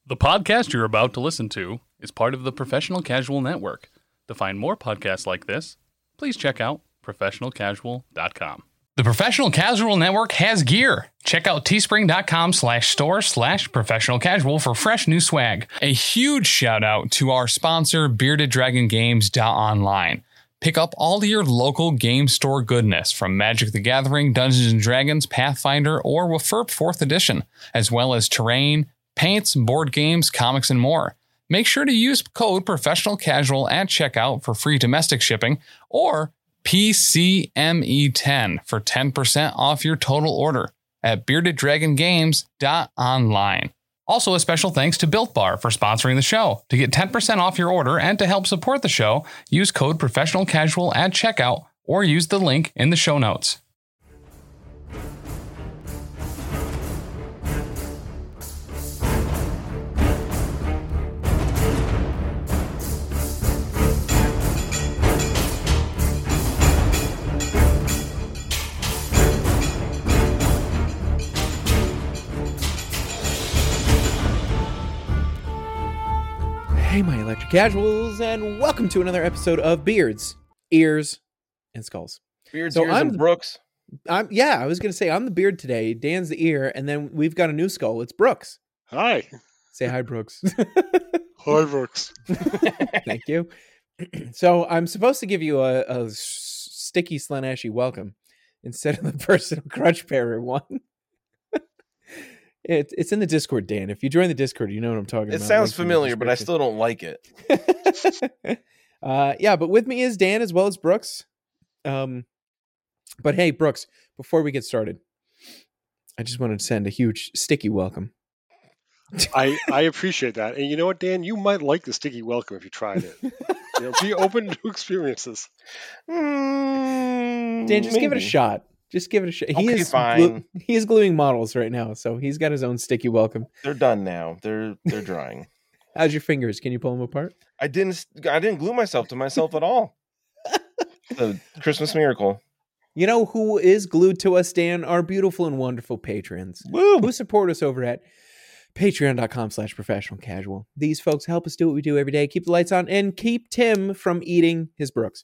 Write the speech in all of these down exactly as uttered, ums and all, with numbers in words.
The podcast you're about to listen to is part of the Professional Casual Network. To find more podcasts like this, please check out professional casual dot com. The Professional Casual Network has gear. Check out teespring.com slash store slash professional casual for fresh new swag. A huge shout out to our sponsor, bearded dragon games dot online. Pick up all your local game store goodness from Magic the Gathering, Dungeons and Dragons, Pathfinder, or W F R P fourth Edition, as well as terrain, paints, board games, comics, and more. Make sure to use code Professional Casual at checkout for free domestic shipping or P C M E ten for ten percent off your total order at bearded dragon games dot online. Also, a special thanks to Built Bar for sponsoring the show. To get ten percent off your order and to help support the show, use code Professional Casual at checkout or use the link in the show notes. Hey, my electric casuals, and welcome to another episode of Beards, Ears, and Skulls. Beards, so Ears, I'm, and Brooks. I'm yeah, I was gonna say I'm the beard today. Dan's the ear, and then we've got a new skull. It's Brooks. Hi. Say hi, Brooks. Hi, Brooks. Thank you. So I'm supposed to give you a, a sticky Slaneshi welcome instead of the personal crutch bearer one. It, it's in the Discord, Dan. If you join the Discord, you know what I'm talking It about. It sounds Links familiar, but I still don't like it. uh, yeah, but with me is Dan as well as Brooks. Um, but hey, Brooks, before we get started, I just wanted to send a huge sticky welcome. I, I appreciate that. And you know what, Dan? You might like the sticky welcome if you tried it. You know, be open to experiences. Mm, Dan, just maybe. give it a shot. Just give it a shot. He okay, is fine. Glu- he is gluing models right now, so he's got his own sticky welcome. They're done now. They're they're drying. How's your fingers? Can you pull them apart? I didn't. I didn't glue myself to myself at all. The Christmas miracle. You know who is glued to us, Dan? Our beautiful and wonderful patrons Woo! Who support us over at patreon.com slash professional casual. These folks help us do what we do every day, keep the lights on, and keep Tim from eating his Brooks.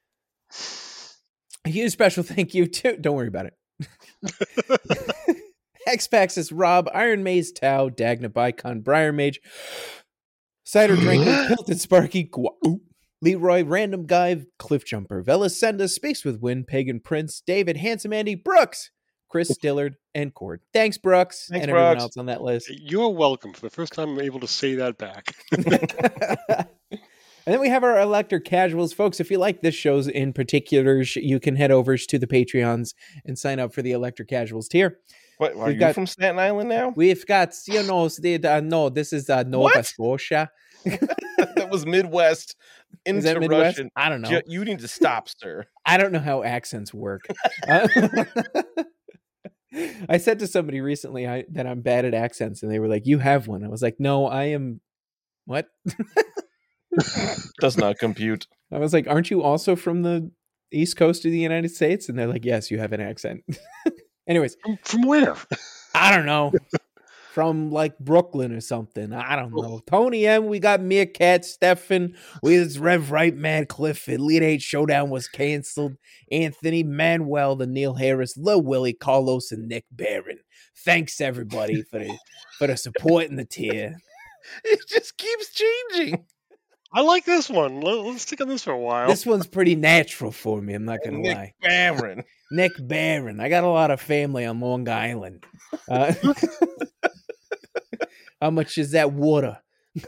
A huge special thank you to, don't worry about it. X-Paxis, Rob, Iron Maze, Tau, Dagna, Bicon, Briar Mage, Cider Drinker, Tilted Sparky, Gua- Leroy, Random Guy, Cliff Jumper, Velasenda, Space with Wind, Pagan Prince, David, Handsome Andy, Brooks, Chris Stillard, and Cord. Thanks, Brooks, Thanks, and Brooks. everyone else on that list. You're welcome. For the first time, I'm able to say that back. And then we have our electric casuals. Folks, if you like this shows in particular, you can head over to the Patreons and sign up for the electric casuals tier. What, are We've you got, from Staten Island now? We've got, you know, the, uh, no, this is uh, Nova What? Scotia. That was Midwest into Is that Midwest? Russian. I don't know. You, you need to stop, sir. I don't know how accents work. uh, I said to somebody recently I, that I'm bad at accents, and they were like, you have one. I was like, no, I am, what? Does not compute. I was like, aren't you also from the East Coast of the United States? And they're like, yes, you have an accent. Anyways. From, from where? I don't know. From like Brooklyn or something. I don't know. Tony M, we got Meerkat, Stefan, we was Rev Right, Mad Clifford, Elite Eight Showdown was canceled, Anthony, Manuel, the Neil Harris, Lil Willie, Carlos, and Nick Barron. Thanks everybody for the for the support in the tier. It just keeps changing. I like this one. Let, let's stick on this for a while. This one's pretty natural for me, I'm not gonna Nick lie. Barron. Nick Barron. I got a lot of family on Long Island. Uh, how much is that water?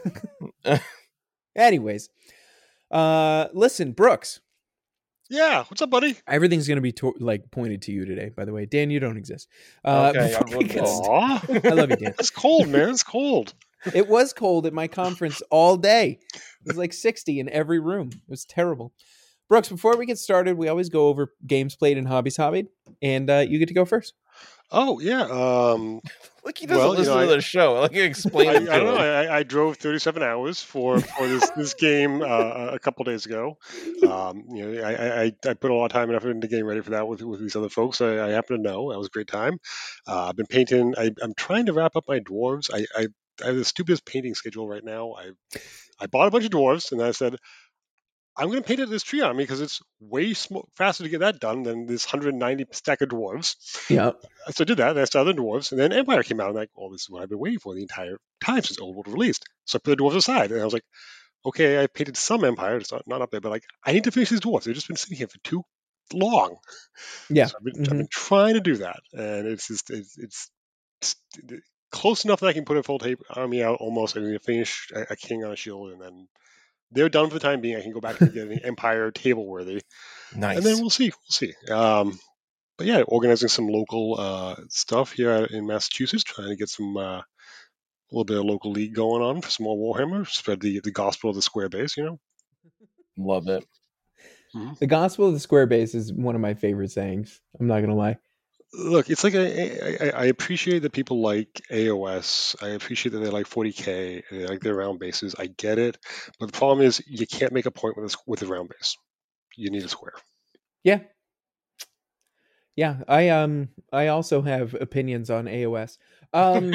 Anyways, uh, listen, Brooks. Yeah, what's up, buddy? Everything's gonna be to- like pointed to you today. By the way, Dan, you don't exist. Uh, Okay, I before we will get go. started- I love you, Dan. It's cold, man. It's cold. It was cold at my conference all day. It was like sixty in every room. It was terrible. Brooks, before we get started, we always go over games played and hobbies hobbied, and uh, you get to go first. Oh, yeah. Um, Like he doesn't Well, you listen know, to I- the show. Like you explain I, I it to don't know. him. I, I drove thirty-seven hours for, for this, this game uh, a couple days ago. Um, you know, I, I, I put a lot of time and effort into getting ready for that with, with these other folks. I, I happen to know that was a great time. Uh, I've been painting. I, I'm trying to wrap up my dwarves. I, I I have the stupidest painting schedule right now. I I bought a bunch of dwarves, and I said I'm going to paint it this tree army because it's way sm- faster to get that done than this one hundred ninety stack of dwarves. Yeah. So I did that, and I started the dwarves, and then Empire came out, and I'm like, well, this is what I've been waiting for the entire time since Old World released. So I put the dwarves aside, and I was like, okay, I painted some Empire. It's not, not up there, but like, I need to finish these dwarves. They've just been sitting here for too long. Yeah. So I've been, Mhm. I've been trying to do that, and it's just it's, it's, it's close enough that I can put a full tape army out almost. I need to finish a, a king on a shield, and then they're done for the time being. I can go back and get an Empire table worthy, Nice. and then we'll see. We'll see. Um, but yeah, organizing some local uh, stuff here in Massachusetts, trying to get some uh, a little bit of local league going on for small Warhammer, spread the the gospel of the square base. You know, Love it. The gospel of the square base is one of my favorite sayings. I'm not gonna lie. look, it's like I, I, I appreciate that people like A O S. I appreciate that they like forty K. And they like their round bases. I get it, but the problem is you can't make a point with a, with a round base. You need a square. Yeah. Yeah. I um I also have opinions on A O S. Um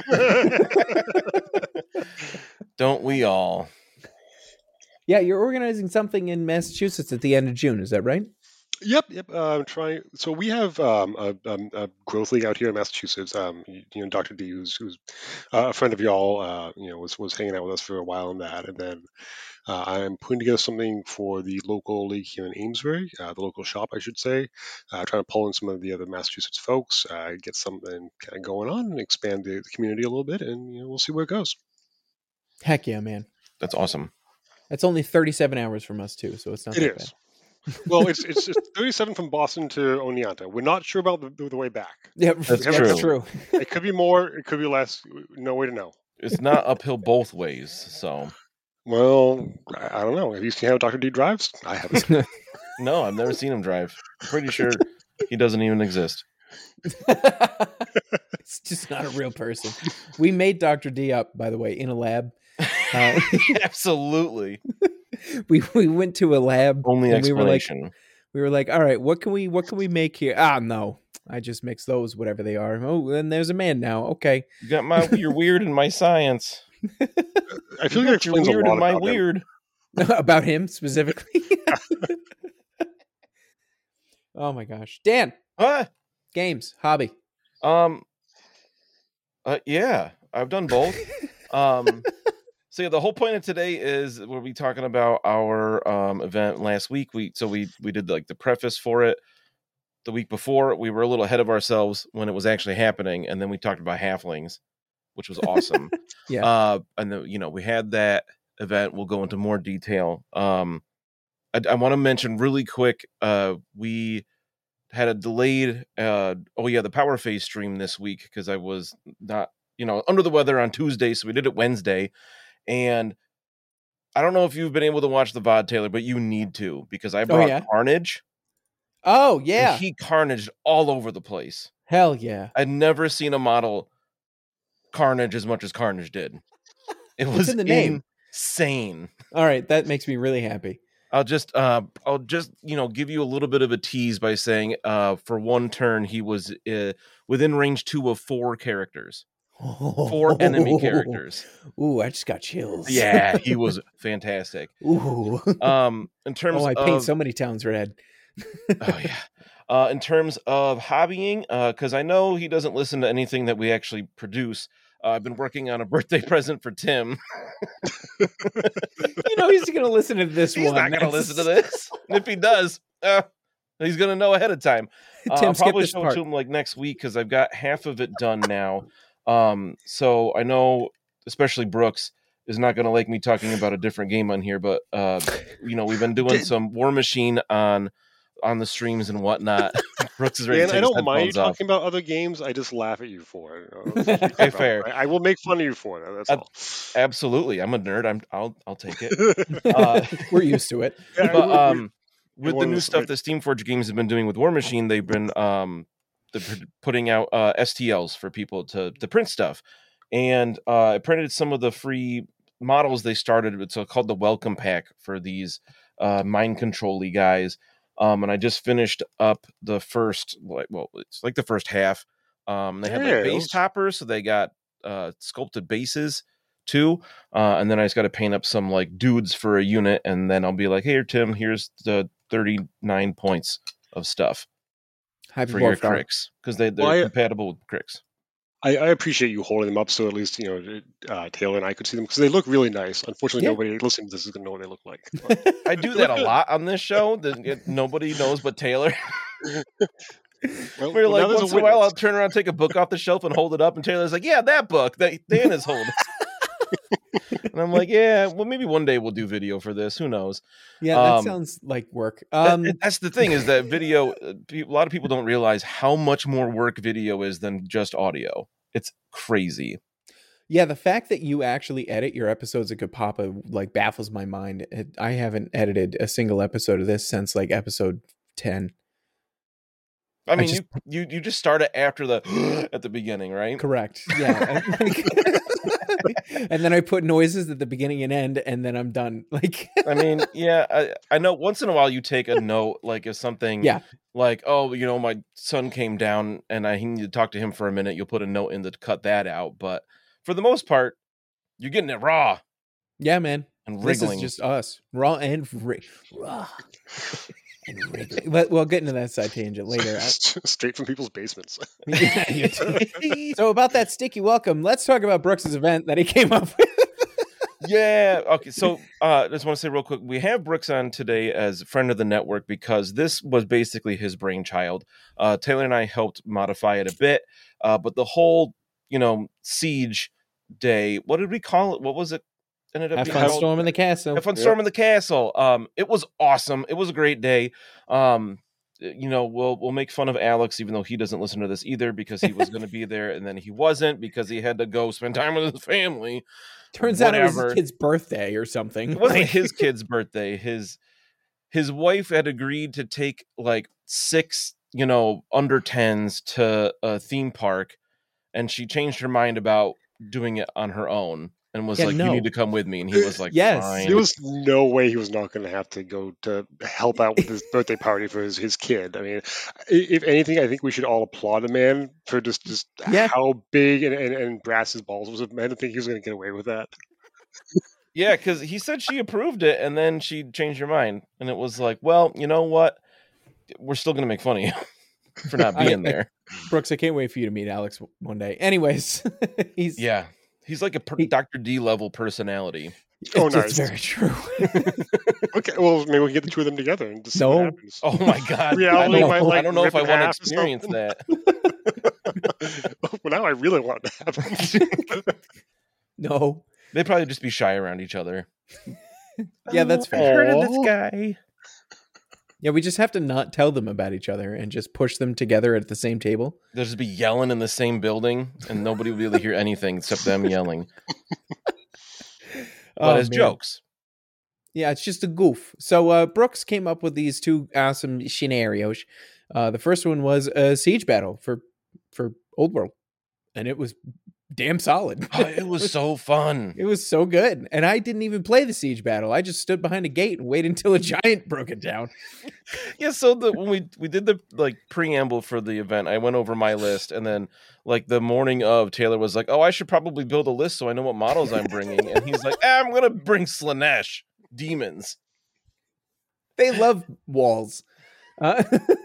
Don't we all? yeah, you're organizing something in Massachusetts at the end of June, is that right? Yep, yep. Uh, I'm trying. So we have um, a, um, a growth league out here in Massachusetts. Um, you, you know, Doctor D, who's, who's uh, a friend of y'all, uh, you know, was was hanging out with us for a while on that, and then uh, I'm putting together something for the local league here in Amesbury, uh, the local shop, I should say. Uh, trying to pull in some of the other Massachusetts folks, uh, get something kind of going on, and expand the, the community a little bit, and you know, we'll see where it goes. Heck yeah, man. That's awesome. That's only thirty-seven hours from us too, so it's not It that is. bad. Well, it's it's just thirty-seven from Boston to Oneonta. We're not sure about the, the way back. Yeah, That's that's true. true. It could be more. It could be less. No way to know. It's not uphill both ways. So Well, I I don't know. Have you seen how Doctor D drives? I haven't. no, I've never seen him drive. I'm pretty sure he doesn't even exist. It's just not a real person. We made Doctor D up, by the way, in a lab. Uh, Absolutely. we we went to a lab Only and we were like explanation. we were like, all right, what can we what can we make here? Ah, no, I just mix those, whatever they are. Oh, and there's a man now. Okay, You got my your weird and my science. I feel You like got it your explains a weird lot and my about him. weird. about him specifically. Oh my gosh, Dan, Huh? games, hobby. Um. Uh, yeah, I've done both. um. So yeah, the whole point of today is we'll be talking about our um event last week. We so we we did like the preface for it. The week before, we were a little ahead of ourselves when it was actually happening, and then we talked about halflings, which was awesome. Yeah. Uh, and the, you know, we had that event. We'll go into more detail. Um, I, I want to mention really quick. Uh, we had a delayed. Uh, oh yeah, the Power Phase stream this week because I was not, you know, under the weather on Tuesday, so we did it Wednesday. And I don't know if you've been able to watch the V O D, Taylor, but you need to because I brought yeah? Carnage. Oh yeah, And he carnaged all over the place. hell yeah. I'd never seen a model carnage as much as Carnage did. It What's was in the name? insane. All right, that makes me really happy. I'll just, uh, I'll just, you know, give you a little bit of a tease by saying, uh, for one turn, he was uh, within range two of four characters, four enemy characters. Ooh, I just got chills. Yeah, he was fantastic. Ooh. Um, in terms Oh, I of, paint so many towns red. oh yeah. Uh, in terms of hobbying, because I know he doesn't listen to anything that we actually produce. Uh, I've been working on a birthday present for Tim. You know he's going to listen to this He's one. not going to That's- listen to this. And if he does, uh, he's going to know ahead of time. Uh, Tim, I'll skip probably this show it part. to him like next week because I've got half of it done now. Um, so I know, especially Brooks is not going to like me talking about a different game on here, but uh, you know, we've been doing some War Machine on on the streams and whatnot. Brooks is ready Dan, to take I his don't mind you headphones off. talking about other games. I just laugh at you for it. Hey, fair. I, I will make fun of you for it. That's Uh, all. Absolutely, I'm a nerd. I'm I'll I'll take it. Uh, We're used to it. Yeah, but we- we- um, with the one of new the- stuff that Steamforge Games have been doing with War Machine, they've been um, they're p- putting out uh, S T Ls for people to to print stuff, and uh, I printed some of the free models they started. It's uh, called the Welcome Pack for these uh, mind control-y guys. Um, and I just finished up the first, like, well, it's like the first half. Um, they had Yeah, like base those- toppers, so they got uh, sculpted bases too, uh, and then I just got to paint up some like dudes for a unit, and then I'll be like, "Here, Tim, here's the thirty-nine points of stuff for your Cricks because they they're well, I, compatible with Cricks." I, I appreciate you holding them up so at least, you know, uh, Taylor and I could see them because they look really nice. Unfortunately, yeah. nobody listening to this is going to know what they look like. I do that a lot on this show. That nobody knows but Taylor. Well, We're well, like, once in a while, I'll turn around, take a book off the shelf and hold it up. And Taylor's like, yeah, that book that Dan is holding. And I'm like, yeah, well, maybe one day we'll do video for this. Who knows? Yeah, that um, sounds like work. Um, that, that's the thing is that video, a lot of people don't realize how much more work video is than just audio. It's crazy. Yeah, the fact that you actually edit your episodes of Good Papa like baffles my mind. It, I haven't edited a single episode of this since like episode ten. I mean, I just, you, you you just start it after the at the beginning, right? Correct. Yeah. And then I put noises at the beginning and end, and then I'm done. Like, I mean, yeah, I, I know once in a while you take a note, like if something, yeah, like, oh, you know, my son came down and I need to talk to him for a minute. You'll put a note in to cut that out. But for the most part, you're getting it raw. Yeah, man. And wriggling. This is just us. Raw and ri- raw. But we'll get into that side tangent later. Straight from people's basements. So about that sticky welcome, let's talk about Brooks's event that he came up with. Yeah. Okay. So I uh, just want to say real quick, we have Brooks on today as a friend of the network because this was basically his brainchild. Uh, Taylor and I helped modify it a bit, uh, but the whole, you know, siege day, what did we call it? What was it? Ended up Have fun storming the castle. Have fun yep. storming the castle. Um, it was awesome. It was a great day. Um, you know, we'll we'll make fun of Alex, even though he doesn't listen to this either, because he was going to be there and then he wasn't because he had to go spend time with his family. Turns Whatever. out it was his kid's birthday or something. It wasn't his kid's birthday. His his wife had agreed to take like six, you know, under tens to a theme park, and she changed her mind about doing it on her own. And was yeah, like, no. you need to come with me. And he was like, yes. Fine. There was no way he was not going to have to go to help out with his birthday party for his, his kid. I mean, if anything, I think we should all applaud the man for just, just yeah. how big and, and, and brass his balls was. I didn't think he was going to get away with that. Yeah, because he said she approved it, and then she changed her mind. And it was like, well, you know what? We're still going to make fun of you for not being I, there. I, Brooks, I can't wait for you to meet Alex one day. Anyways, he's... Yeah. He's like a per- Doctor D level personality. Oh, it's, nice. It's very true. Okay, well, maybe we can get the two of them together and just no. see what happens. Oh my god! Reality I don't, might, like, I don't know if I want to experience that. Well, now I really want it to happen. No, they'd probably just be shy around each other. Yeah, that's fair. I heard of this guy. Yeah, we just have to not tell them about each other and just push them together at the same table. They'll just be yelling in the same building, and nobody will be able to hear anything except them yelling. But oh, as man. jokes. Yeah, it's just a goof. So uh, Brooks came up with these two awesome scenarios. Uh, the first one was a siege battle for for Old World, and it was damn solid. Oh, it was so fun. It was so good. And I didn't even play the siege battle. I just stood behind a gate and waited until a giant broke it down. Yeah, so the when we we did the like preamble for the event, I went over my list, and then like the morning of, Taylor was like, "Oh, I should probably build a list so I know what models I'm bringing." And he's like, ah, "I'm gonna bring Slaanesh demons. They love walls." Uh,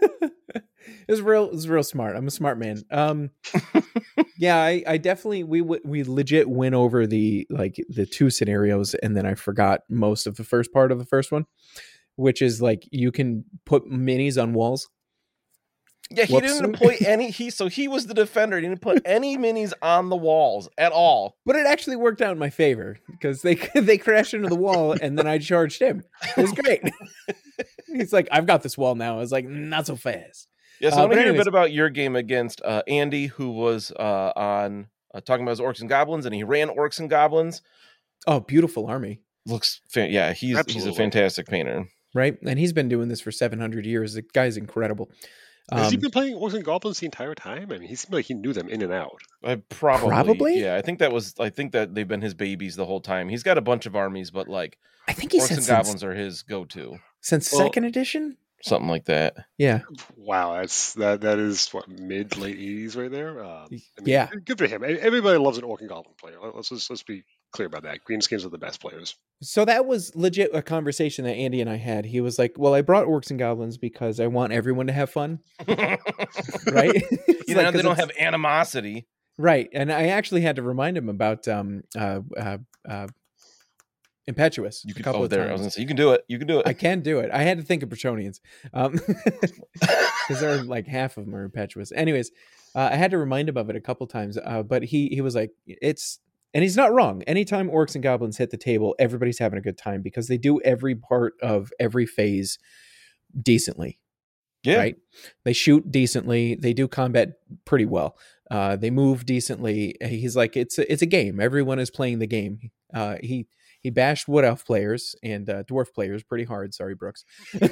it was real. It was real smart. I'm a smart man. Um, yeah, I, I definitely we we legit went over the like the two scenarios, and then I forgot most of the first part of the first one, which is like you can put minis on walls. Yeah, he Whoops. didn't deploy any. He so he was the defender. He didn't put any minis on the walls at all. But it actually worked out in my favor because they they crashed into the wall, and then I charged him. It was great. He's like, "I've got this wall now." I was like, "Not so fast." Yeah, so uh, I want to hear anyways, a bit about your game against uh, Andy, who was uh, on uh, talking about his Orcs and Goblins, and he ran Orcs and Goblins. Oh, beautiful army! Looks, fa- yeah, he's Absolutely. he's a fantastic painter, right? And he's been doing this for seven hundred years. The guy's incredible. Has um, he been playing Orcs and Goblins the entire time? I mean, he seemed like he knew them in and out. I probably, probably, yeah. I think that was. I think that they've been his babies the whole time. He's got a bunch of armies, but like, I think he Orcs said and Goblins are his go-to since well, second edition. something like that. Yeah. Wow, that's that that is what mid to late eighties right there. Um, I mean, Yeah. good for him. Everybody loves an Orc and Goblin player. Let's just let's be clear about that. Greenskin's are the best players. So that was legit a conversation that Andy and I had. He was like, "Well, I brought Orcs and Goblins because I want everyone to have fun." Right? You know, they don't have animosity. Right. And I actually had to remind him about um uh uh, uh Impetuous. You a could couple oh, of there. times. I was gonna say you can do it. You can do it. I can do it. I had to think of Bretonnians. Um because there are like half of them are Impetuous. Anyways, uh, I had to remind him of it a couple times. Uh, but he he was like, it's and he's not wrong. Anytime Orcs and Goblins hit the table, everybody's having a good time because they do every part of every phase decently. Yeah. Right? They shoot decently. They do combat pretty well. Uh, they move decently. He's like, it's a, it's a game. Everyone is playing the game. Uh, he he bashed Wood Elf players and uh, Dwarf players pretty hard. Sorry, Brooks.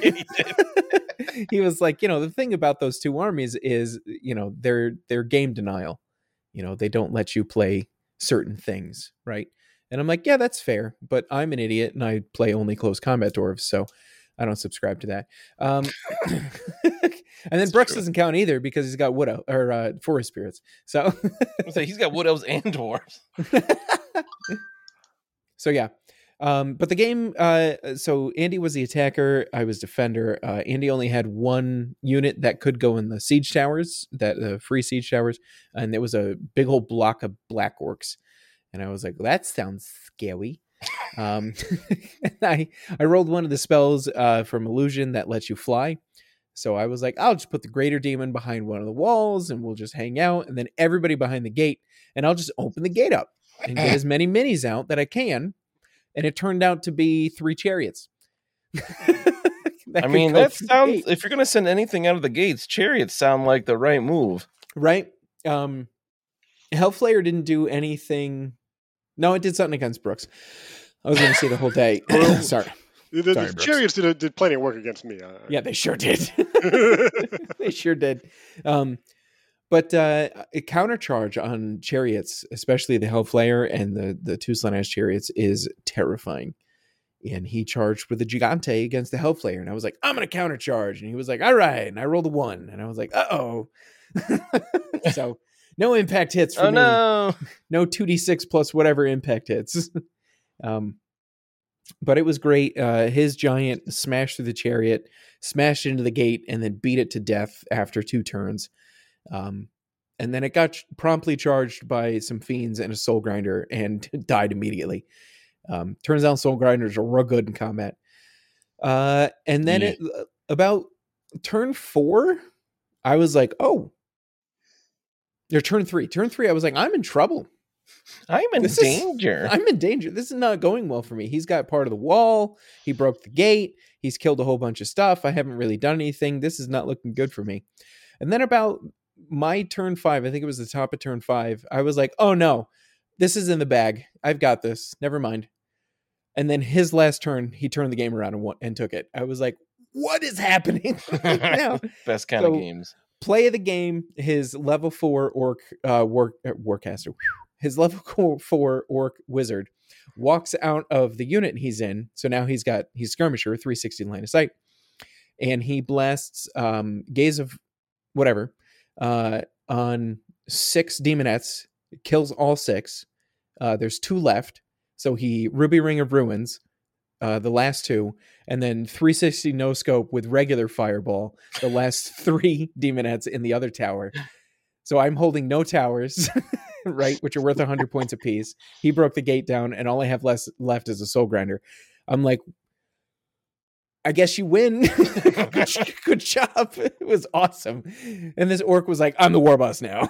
He was like, you know, the thing about those two armies is, you know, they're they're game denial. You know, they don't let you play certain things, right? And I'm like, yeah, that's fair, but I'm an idiot and I play only close combat dwarves, so I don't subscribe to that. Um, and then That's Brooks true. doesn't count either because he's got wood elf, or uh, forest spirits. So, So he's got wood elves and dwarves. so yeah. Um, but the game, uh, so Andy was the attacker, I was defender. Uh, Andy only had one unit that could go in the siege towers, that uh, free siege towers, and it was a big old block of black orcs. And I was like, well, that sounds scary. Um, and I I rolled one of the spells uh, from Illusion that lets you fly. So I was like, I'll just put the Greater Demon behind one of the walls, and we'll just hang out, and then everybody behind the gate, and I'll just open the gate up and get as many minis out that I can. And it turned out to be three chariots. I mean, that sounds. If you're going to send anything out of the gates, chariots sound like the right move, right? Um, Hellflayer didn't do anything. No, it did something against Brooks. I was going to say the whole day. Sorry. The, the Sorry, Brooks. chariots did, did plenty of work against me. Uh, Yeah, they sure did. They sure did. Um, but uh, a countercharge on chariots, especially the Hellflayer and the the two Slaanesh chariots, is terrifying. And he charged with a Gigante against the Hellflayer, and I was like, I'm going to countercharge. And he was like, all right. And I rolled a one, and I was like, uh oh. So no impact hits for oh me. no, No two d six plus whatever impact hits. um, but it was great. Uh, his giant smashed through the chariot, smashed into the gate, and then beat it to death after two turns. Um, and then it got ch- promptly charged by some fiends and a soul grinder and died immediately. Um, turns out soul grinders are real good in combat. Uh, and then Yeah. it, about turn four, I was like, oh, or turn three, turn three. I was like, I'm in trouble. I'm in This is- danger. I'm in danger. This is not going well for me. He's got part of the wall. He broke the gate. He's killed a whole bunch of stuff. I haven't really done anything. This is not looking good for me. And then about my turn five, I think it was the top of turn five, I was like, oh no, this is in the bag. I've got this. Never mind. And then his last turn, he turned the game around and, won- and took it. I was like, what is happening right now? Best kind So- of games. Play of the game, his level four orc, uh, work, uh, warcaster, whew, his level four orc wizard walks out of the unit he's in. So now he's got, he's skirmisher, three sixty line of sight. And he blasts um, Gaze of whatever uh, on six demonettes, kills all six. Uh, there's two left. So he Ruby Ring of Ruins, uh, the last two, and then three sixty no scope with regular fireball, the last three demonettes in the other tower. So I'm holding no towers, right, which are worth one hundred points apiece. He broke the gate down, and all I have less left is a soul grinder. I'm like, I guess you win. good, good job. It was awesome. And this orc was like, I'm the war boss now.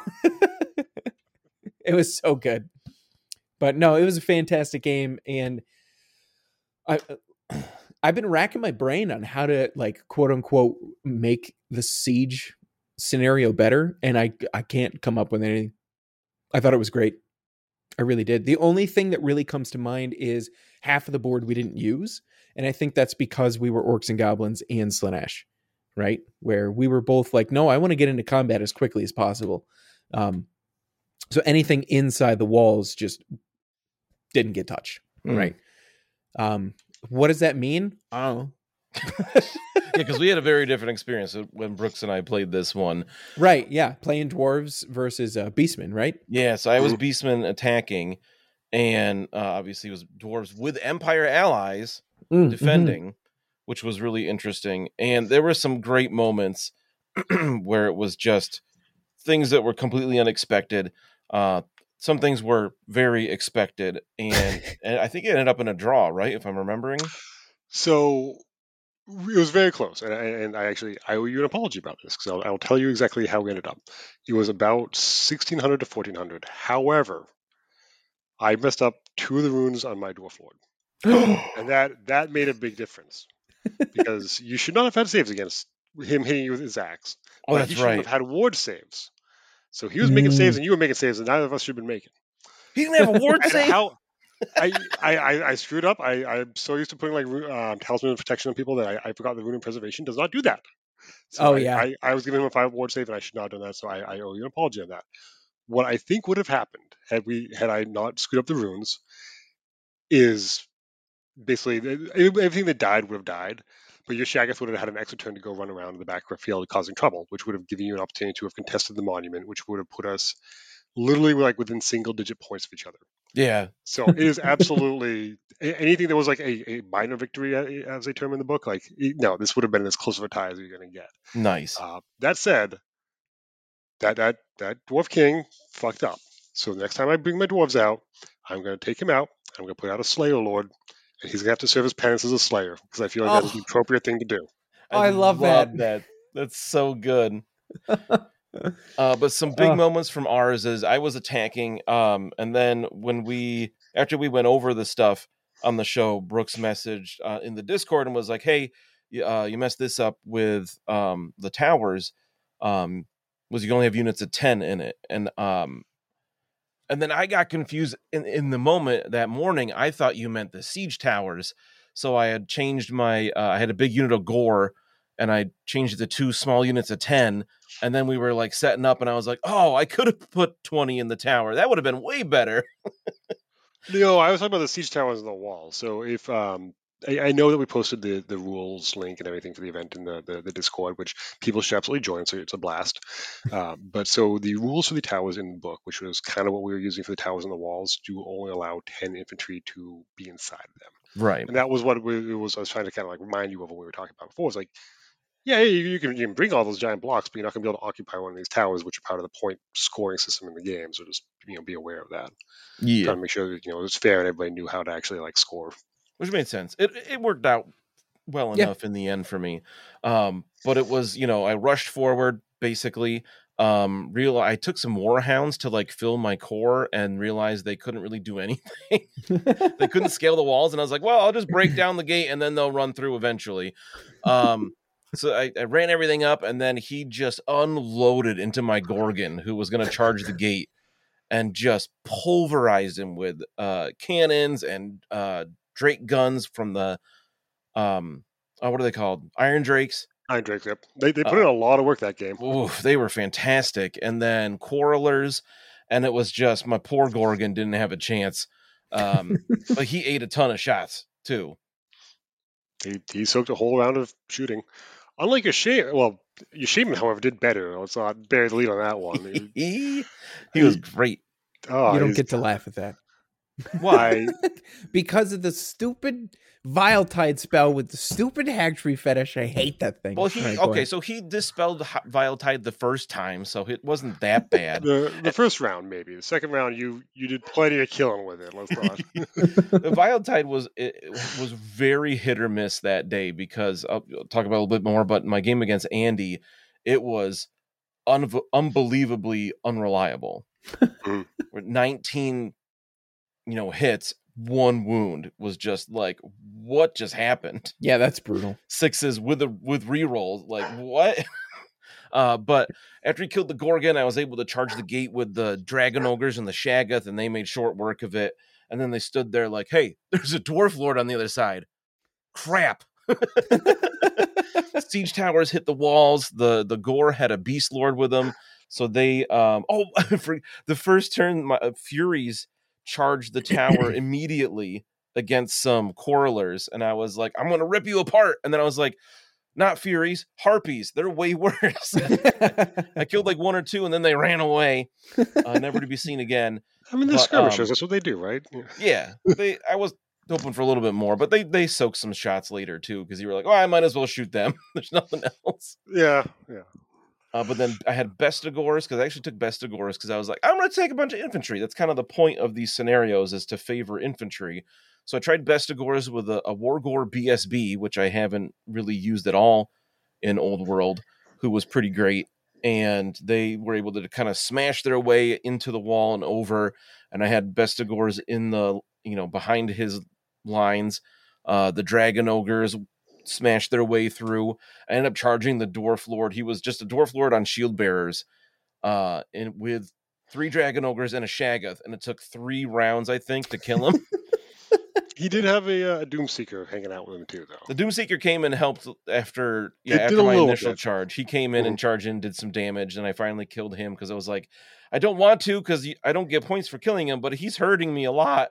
It was so good. But no, it was a fantastic game. And I, I've been racking my brain on how to, like, quote unquote, make the siege scenario better. And I, I can't come up with anything. I thought it was great. I really did. The only thing that really comes to mind is half of the board we didn't use. And I think that's because we were orcs and goblins and Slaanesh, right? Where we were both like, no, I want to get into combat as quickly as possible. Um, so anything inside the walls just didn't get touched, Mm. right? Um, what does that mean? I don't know. Yeah, because we had a very different experience when Brooks and I played this one. Right, yeah. Playing dwarves versus uh, beastmen, right? Yeah, so I was beastmen attacking, and uh, obviously it was dwarves with Empire allies Mm, defending, mm-hmm. which was really interesting. And there were some great moments where it was just things that were completely unexpected. Uh, some things were very expected, and, and I think it ended up in a draw, right? If I'm remembering. So it was very close, and I, and I actually I owe you an apology about this because I'll, I'll tell you exactly how we ended up. It was about sixteen hundred to fourteen hundred. However, I messed up two of the runes on my dwarf lord, and that that made a big difference because you should not have had saves against him hitting you with his axe. Oh, but that's he shouldn't right. have had ward saves. So he was making Mm. saves, and you were making saves, and neither of us should have been making. He didn't have a ward And save. how I, I, I, I screwed up. I, I'm so used to putting like ru- um, talisman of protection on people that I, I forgot the rune of preservation does not do that. So Oh, I, yeah. I, I was giving him a five ward save, and I should not have done that. So I, I owe you an apology on that. What I think would have happened had we had I not screwed up the runes is basically everything that died would have died, but your Shaggoth would have had an extra turn to go run around in the back field causing trouble, which would have given you an opportunity to have contested the monument, which would have put us literally like within single digit points of each other. Yeah. So it is absolutely anything that was like a, a minor victory, as they term in the book. Like, no, this would have been as close of a tie as you're going to get. Nice. Uh, that said, that that that dwarf king fucked up. So the next time I bring my dwarves out, I'm going to take him out. I'm going to put out a Slayer Lord, and he's going to have to serve his penance as a Slayer because I feel like Oh. that is the appropriate thing to do. Oh, I love that. that. That's so good. Uh, but some big Oh. moments from ours is I was attacking, um, and then when we after we went over the stuff on the show, Brooks messaged uh, in the Discord and was like, "Hey, you, uh, you messed this up with um, the towers. Um, was you only have units of ten in it?" And um, and then I got confused in, in the moment that morning. I thought you meant the siege towers, so I had changed my. Uh, I had a big unit of gore, and I changed it to two small units of ten. And then we were like setting up, and I was like, "Oh, I could have put twenty in the tower. That would have been way better." No, I was talking about the siege towers on the wall. So if um, I, I know that we posted the, the rules link and everything for the event in the, the, the Discord, which people should absolutely join. So it's a blast. uh, but so the rules for the towers in the book, which was kind of what we were using for the towers on the walls, do only allow ten infantry to be inside of them. Right. And that was what we, it was. I was trying to kind of like remind you of what we were talking about before. It's like, yeah, you, you can you can bring all those giant blocks, but you're not going to be able to occupy one of these towers, which are part of the point scoring system in the game. So just you know be aware of that. Yeah. Trying to make sure that you know it was fair and everybody knew how to actually like score. Which made sense. It it worked out well Yeah. enough in the end for me. Um, but it was, you know, I rushed forward basically. Um, real I took some warhounds to like fill my core and realized they couldn't really do anything. They couldn't scale the walls, and I was like, well, I'll just break down the gate and then they'll run through eventually. Um, so I, I ran everything up, and then he just unloaded into my Gorgon, who was going to charge the gate, and just pulverized him with uh, cannons and uh, Drake guns from the um, oh, what are they called? Iron Drakes. Iron Drake, yep. They they put uh, in a lot of work that game. Oof, they were fantastic. And then Quarrelers, and it was just my poor Gorgon didn't have a chance. Um, but he ate a ton of shots too. He he soaked a whole round of shooting. Unlike Yashaman, well, Yashaman, however, did better. Let's not bury the lead on that one. he, he was great. Oh, you don't get to laugh at that. Why? Because of the stupid Viletide spell with the stupid Hagtree fetish. I hate that thing. Well, he right, okay, so he dispelled Viletide the first time, so it wasn't that bad. the the first round, maybe. The second round, you you did plenty of killing with it. Let's not. The Viletide was it, it was very hit or miss that day because I'll, I'll talk about it a little bit more. But in my game against Andy, it was un- unbelievably unreliable. nineteen, you know, hits. One wound was just like, what just happened? Yeah, that's brutal. Sixes with a with rerolls, like what? uh, but after he killed the Gorgon, I was able to charge the gate with the Dragon Ogres and the Shaggoth, and they made short work of it. And then they stood there like, hey, there's a Dwarf Lord on the other side. Crap. Siege towers hit the walls. The the Gore had a Beast Lord with them. So they, um, oh, for the first turn, my uh, Furies charged the tower immediately against some Quarrelers, and I was like, I'm gonna rip you apart. And then I was like, not Furies, Harpies. They're way worse. I killed like one or two, and then they ran away, uh, never to be seen again. I mean, they're But, skirmishers. um, That's what they do, right? Yeah, they. I was hoping for a little bit more, but they they soaked some shots later too, because you were like, oh, I might as well shoot them. There's nothing else. Yeah, yeah. Uh, but then I had Bestigors, because I actually took Bestigors because I was like, I'm going to take a bunch of infantry. That's kind of the point of these scenarios, is to favor infantry. So I tried Bestigors with a, a Wargore B S B, which I haven't really used at all in Old World, who was pretty great. And they were able to kind of smash their way into the wall and over. And I had Bestigors in the, you know, behind his lines. Uh, the Dragon Ogres smashed their way through. I ended up charging the Dwarf Lord. He was just a Dwarf Lord on shield bearers, uh, and with three Dragon Ogres and a Shaggoth. And it took three rounds, I think, to kill him. He did have a, uh, Doomseeker hanging out with him too, though. The Doomseeker came and helped after yeah It did after a my little initial bit. charge. He came in Mhm. and charged in, did some damage, and I finally killed him because I was like, I don't want to because I don't get points for killing him, but he's hurting me a lot.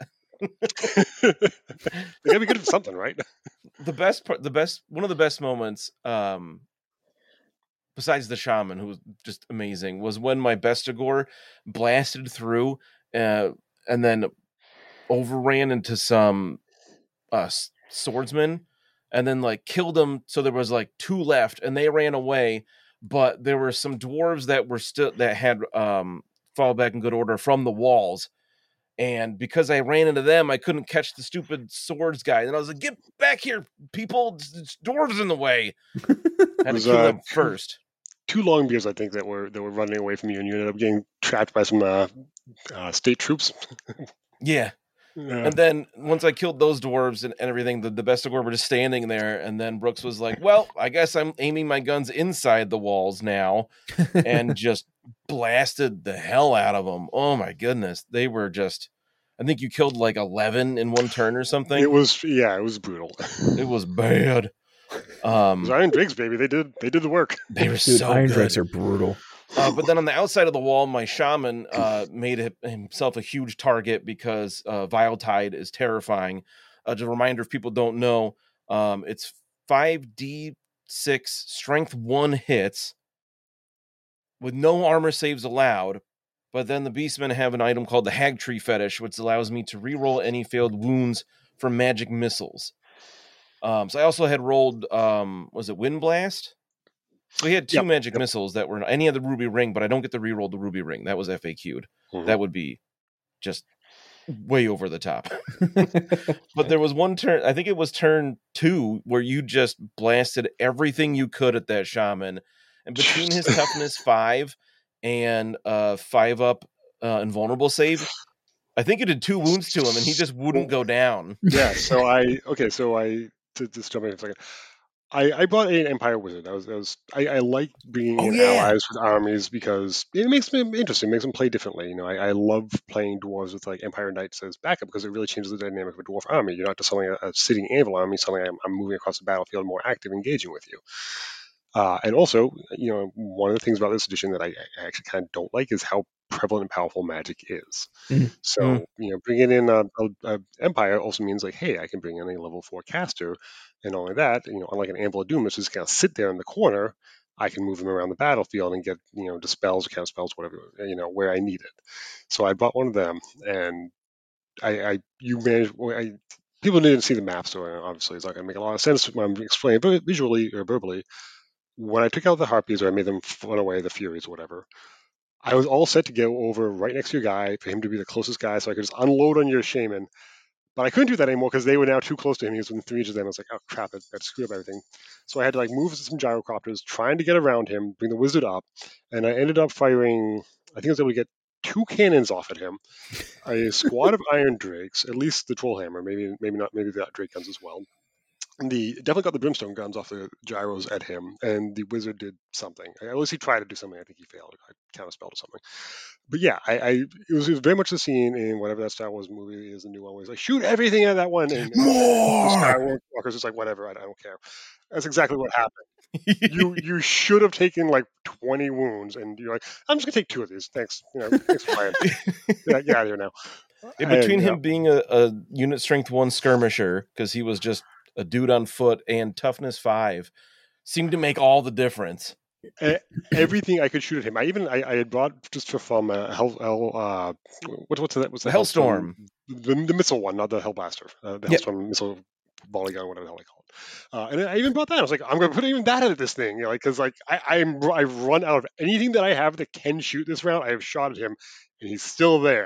They gotta be good at something, right? The best part, the best, one of the best moments, um, besides the shaman, who was just amazing, was when my Bestigor blasted through, uh, and then overran into some uh, swordsmen, and then like killed them. So there was like two left, and they ran away. But there were some dwarves that were still that had um, fall back in good order from the walls. And because I ran into them, I couldn't catch the stupid swords guy. And I was like, "Get back here, people! It's dwarves in the way." I had Was, to kill uh, them first. Two Longbeards, I think, that were that were running away from you, and you ended up getting trapped by some uh, uh, state troops. Yeah. Yeah. And then once I killed those dwarves and, and everything, the, the Bestigor were just standing there. And then Brooks was like, well, I guess I'm aiming my guns inside the walls now, and just blasted the hell out of them. Oh my goodness. They were just, I think you killed like eleven in one turn or something. It was, yeah, it was brutal. It was bad. Um, It was Iron Drakes, baby. They did they did the work. they were Dude, so Iron good. Drakes are brutal. Uh, but then on the outside of the wall, my shaman uh, made it, himself a huge target because uh, Vile Tide is terrifying. Uh, just a reminder, if people don't know, um, it's five d six strength one hits with no armor saves allowed. But then the Beastmen have an item called the Hag Tree Fetish, which allows me to reroll any failed wounds from magic missiles. Um, so I also had rolled, um, was it Wind Blast? So we had two Yep, magic yep. missiles that were any of the Ruby Ring, but I don't get to reroll the Ruby Ring. That was F A Q'd. Mhm. That would be just way over the top. But there was one turn, I think it was turn two, where you just blasted everything you could at that shaman. And between his toughness five and uh, five up uh, invulnerable save, I think it did two wounds to him, and he just wouldn't go down. Yeah, so I okay, so I to just jump in for a second. I, I bought an Empire Wizard. That was, that was I, I like bringing Oh, in yeah. allies with armies because it makes them interesting, makes them play differently. You know, I, I love playing dwarves with like Empire Knights as backup because it really changes the dynamic of a dwarf army. You're not just suddenly a, a sitting anvil army. Suddenly, I'm, I'm moving across the battlefield, more active, engaging with you. Uh, and also, you know, one of the things about this edition that I, I actually kind of don't like is how prevalent and powerful magic is. Mm. So, Mm. you know, bringing in a, a, a Empire also means like, hey, I can bring in a level four caster, and not only that, you know, unlike an Anvil of Doom, which is kind of sit there in the corner, I can move them around the battlefield and get, you know, dispels, counter spells, whatever, you know, where I need it. So I bought one of them, and I, I you manage. I, people didn't see the map, so obviously it's not going to make a lot of sense when I'm explaining, but visually or verbally. When I took out the Harpies or I made them run away, the Furies or whatever, I was all set to go over right next to your guy for him to be the closest guy so I could just unload on your shaman. But I couldn't do that anymore because they were now too close to him. He was within three inches of them. I was like, oh crap, that, that screwed up everything. So I had to like move some gyrocopters, trying to get around him, bring the wizard up, and I ended up firing, I think I was able to get two cannons off at him, a squad of Iron Drakes, at least the Trollhammer, maybe maybe not, maybe the Drake guns as well. And the definitely got the brimstone guns off the gyros at him, and the wizard did something. At least he tried to do something. I think he failed. I counterspelled or something. But yeah, I, I it, was, it was very much the scene in whatever that Star Wars movie is, the new one, where he's like, shoot everything at that one. And, More! and Skywalker's just like, whatever, I, I don't care. That's exactly what happened. you you should have taken like twenty wounds, and you're like, I'm just gonna take two of these. Thanks, you know, thanks for playing. yeah, get out of here now. In between I, him yeah. being a, a unit strength one skirmisher, because he was just a dude on foot, and toughness five, seemed to make all the difference. E- everything I could shoot at him. I even I, I had brought just for from uh, hell, hell uh what, what's that? What's the, The Hellstorm. The, the missile one, not the Hellblaster. Uh, the Yep. Hellstorm missile volley gun, whatever the hell they call it. Uh, and I even brought that. I was like, I'm going to put even that at this thing, you know, like because like I I'm I've run out of anything that I have that can shoot this round. I have shot at him, and he's still there.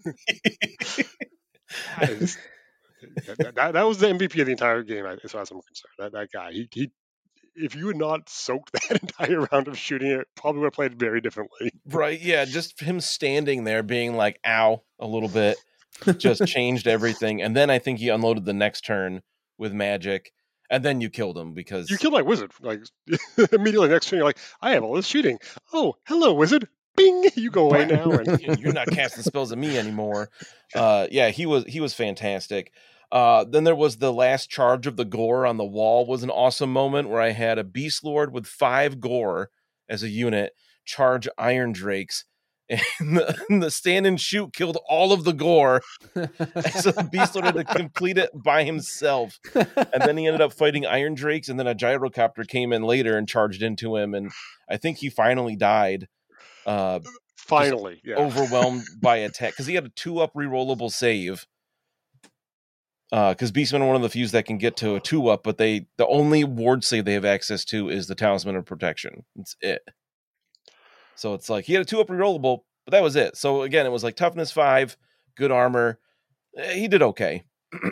that, is, that, that, that was the M V P of the entire game, as far as I'm concerned. That that guy, he he. If you had not soaked that entire round of shooting it, probably would have played very differently. Right, yeah, just him standing there being like, ow, a little bit, just changed everything. And then I think he unloaded the next turn with magic, and then you killed him because... You killed my wizard. Like, immediately next turn, you're like, I have all this shooting. Oh, hello, wizard. Bing! You go away now. And... You're not casting spells at me anymore. Uh, yeah, he was he was fantastic. Uh, then there was the last charge of the gore on the wall was an awesome moment where I had a Beast Lord with five gore as a unit charge Iron Drakes, and the, and the stand and shoot killed all of the gore. So the Beast Lord had to complete it by himself, and then he ended up fighting Iron Drakes, and then a gyrocopter came in later and charged into him, and I think he finally died. Uh, finally, yeah. Overwhelmed by attack because he had a two up rerollable save. Because uh, Beastmen are one of the few that can get to a two up, but they the only ward save they have access to is the Talisman of Protection. That's it. So it's like he had a two up rerollable, but that was it. So again, it was like toughness five, good armor. He did okay.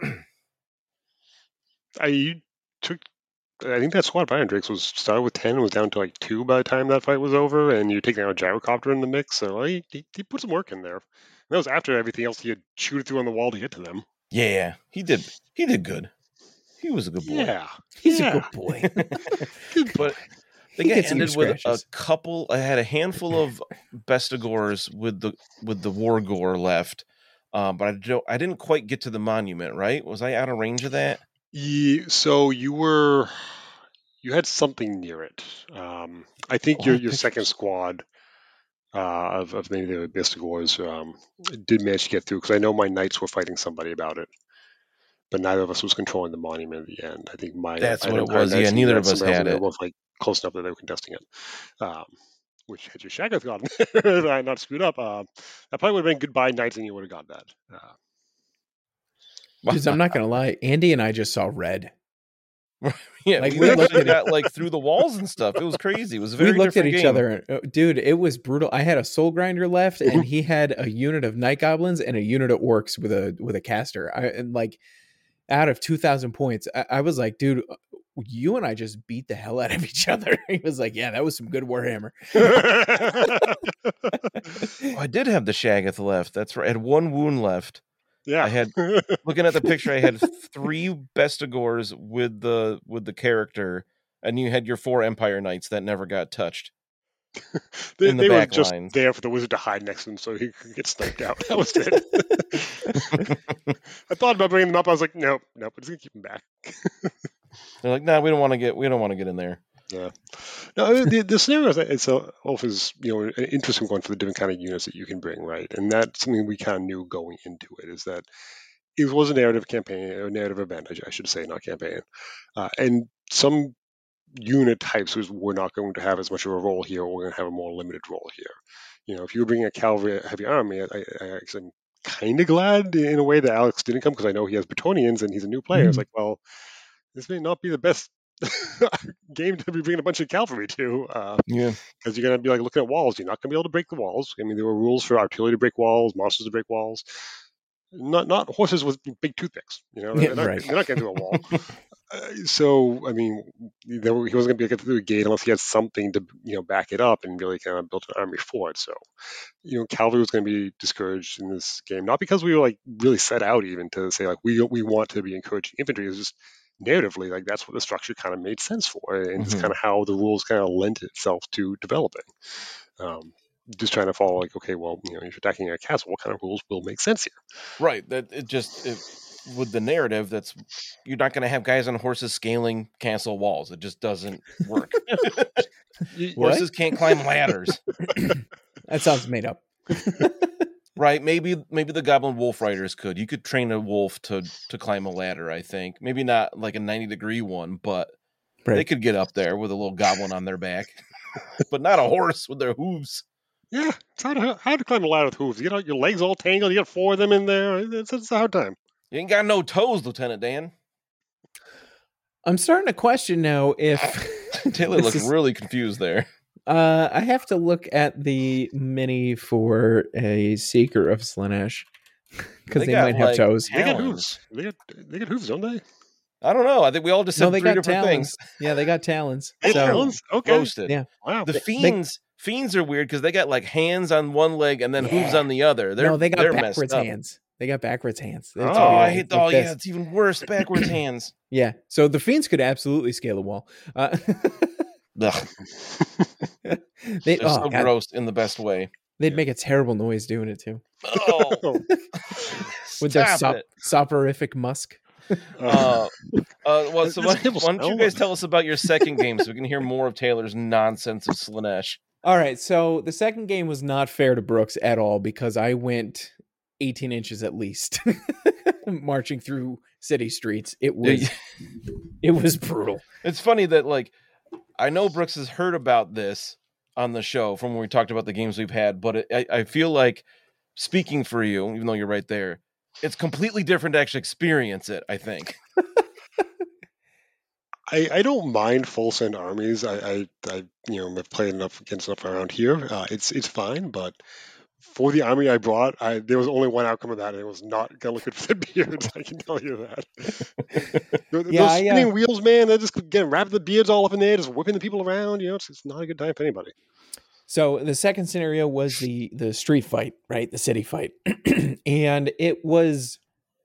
I took. I think that squad of Iron Drakes was started with ten and was down to like two by the time that fight was over, and you're taking out a gyrocopter in the mix. So he, he, he put some work in there. And that was after everything else he had shooted through on the wall to get to them. Yeah, he did. He did good. He was a good boy. Yeah, He's yeah. a good boy. Good boy. But they He got gets some ended with a scratches. couple. I had a handful of Bestigors with the with the War Gore left, um, but I don't. I didn't quite get to the monument. Right? Was I out of range of that? Yeah, so you were, you had something near it. Um, I think Oh, your I your pictures. second squad uh, of of maybe the Bistigors um, did manage to get through because I know my knights were fighting somebody about it, but neither of us was controlling the monument at the end. I think my That's I what had it was. Iron Yeah, Knights and neither you of us somebody else, had and they it. were both like close enough that they were contesting it. Um, which had your Shaggoth gotten there, if I had not screwed up, uh, that probably would have been goodbye knights, and you would have got that. Uh, Because I'm not gonna lie, Andy and I just saw red. Yeah, Like, we, we looked actually at it- got like through the walls and stuff. It was crazy. It was a very We looked at different each game. other, and, uh, dude. It was brutal. I had a soul grinder left, and he had a unit of night goblins and a unit of orcs with a with a caster. I and like out of two thousand points, I, I was like, dude, you and I just beat the hell out of each other. He was like, yeah, that was some good Warhammer. Oh, I did have the Shaggoth left. That's right. I had one wound left. yeah, I had looking at the picture. I had three Bestigors with the with the character, and you had your four Empire Knights that never got touched. they, in the they were back just lines. there for the wizard to hide next to him so he could get sniped out. That was it. I thought about bringing them up. I was like, nope, nope. I'm just gonna keep them back. They're like, nah, we don't want to get we don't want to get in there. Yeah. No, the, the scenario is it's a, offers you know an interesting one for the different kind of units that you can bring, right? And that's something we kind of knew going into it is that it was a narrative campaign, a narrative event, I, I should say, not campaign, uh, and some unit types was we're not going to have as much of a role here, or we're going to have a more limited role here. You know, if you were bringing a cavalry heavy army, I, I, I actually am kind of glad in a way that Alex didn't come because I know he has Bretonnians and he's a new player. Mhm. It's like, well, this may not be the best game to be bringing a bunch of cavalry to, because Yeah, you're going to be like looking at walls. You're not going to be able to break the walls. I mean, there were rules for artillery to break walls, monsters to break walls. Not not horses with big toothpicks. You know, Yeah, they're not, right. they're not getting through a wall. Uh, so, I mean, there, were- he wasn't going to be able to get through a gate unless he had something to, you know, back it up and really kind of built an army for it. So, you know, cavalry was going to be discouraged in this game, not because we were like really set out even to say like we we want to be encouraging infantry. It was just narratively like that's what the structure kind of made sense for, and it's Mhm. kind of how the rules kind of lent itself to developing. Um, just trying to follow like, okay, well, you know, if you're attacking a castle, what kind of rules will make sense here? right. That it just it, with the narrative, that's you're not going to have guys on horses scaling castle walls. It just doesn't work. What? Horses can't climb ladders. That sounds made up. Right? Maybe maybe the Goblin Wolf Riders could. You could train a wolf to to climb a ladder. I think maybe not like a ninety degree one, but Right. they could get up there with a little goblin on their back, but not a horse with their hooves. Yeah, it's hard to, hard to climb a ladder with hooves. You get your legs all tangled. You got four of them in there. It's, it's a hard time. You ain't got no toes, Lieutenant Dan. I'm starting to question now if Taylor this looked is- really confused there. Uh, I have to look at the mini for a Seeker of Slaanesh because They they, got, might have like, toes. They got Talons. hooves. They got they got hooves, don't they? I don't know. I think we all just said No, they three got different talons. things. Yeah, they got talons. They got So talons? Okay. Roasted. Yeah. Wow. The They- fiends, fiends are weird because they got like hands on one leg and then hooves Yeah. on the other. They're, no, they got they're backwards messed up. hands. They got backwards hands. Oh, It's Oh, weird, I hate. like Oh, yeah, this. it's even worse. Backwards hands. Yeah. So the fiends could absolutely scale a wall. Uh, Ugh, they, they're oh, so God, gross in the best way. they'd make a terrible noise doing it too, Oh, with their stop sop- it. soporific musk. Uh, uh, well, so Does why, people why don't you smell guys it? tell us about your second game so we can hear more of Taylor's nonsense of Slaanesh? All right, so the second game was not fair to Brooks at all because I went eighteen inches at least marching through city streets. It was it was brutal. It's funny that, like, I know Brooks has heard about this on the show from when we talked about the games we've had, but it, I, I feel like, speaking for you, even though you're right there, it's completely different to actually experience it, I think. I, I don't mind full send armies. I, I, I you know have played enough against enough around here. Uh, it's it's fine, but for the army I brought, I, there was only one outcome of that, and it was not gonna look good for the beards. I can tell you that. Those Yeah, I, uh, spinning wheels, man, they're just getting wrapping the beards all up in there, just whipping the people around. You know, it's, it's not a good time for anybody. So the second scenario was the the street fight, right? The city fight. And it was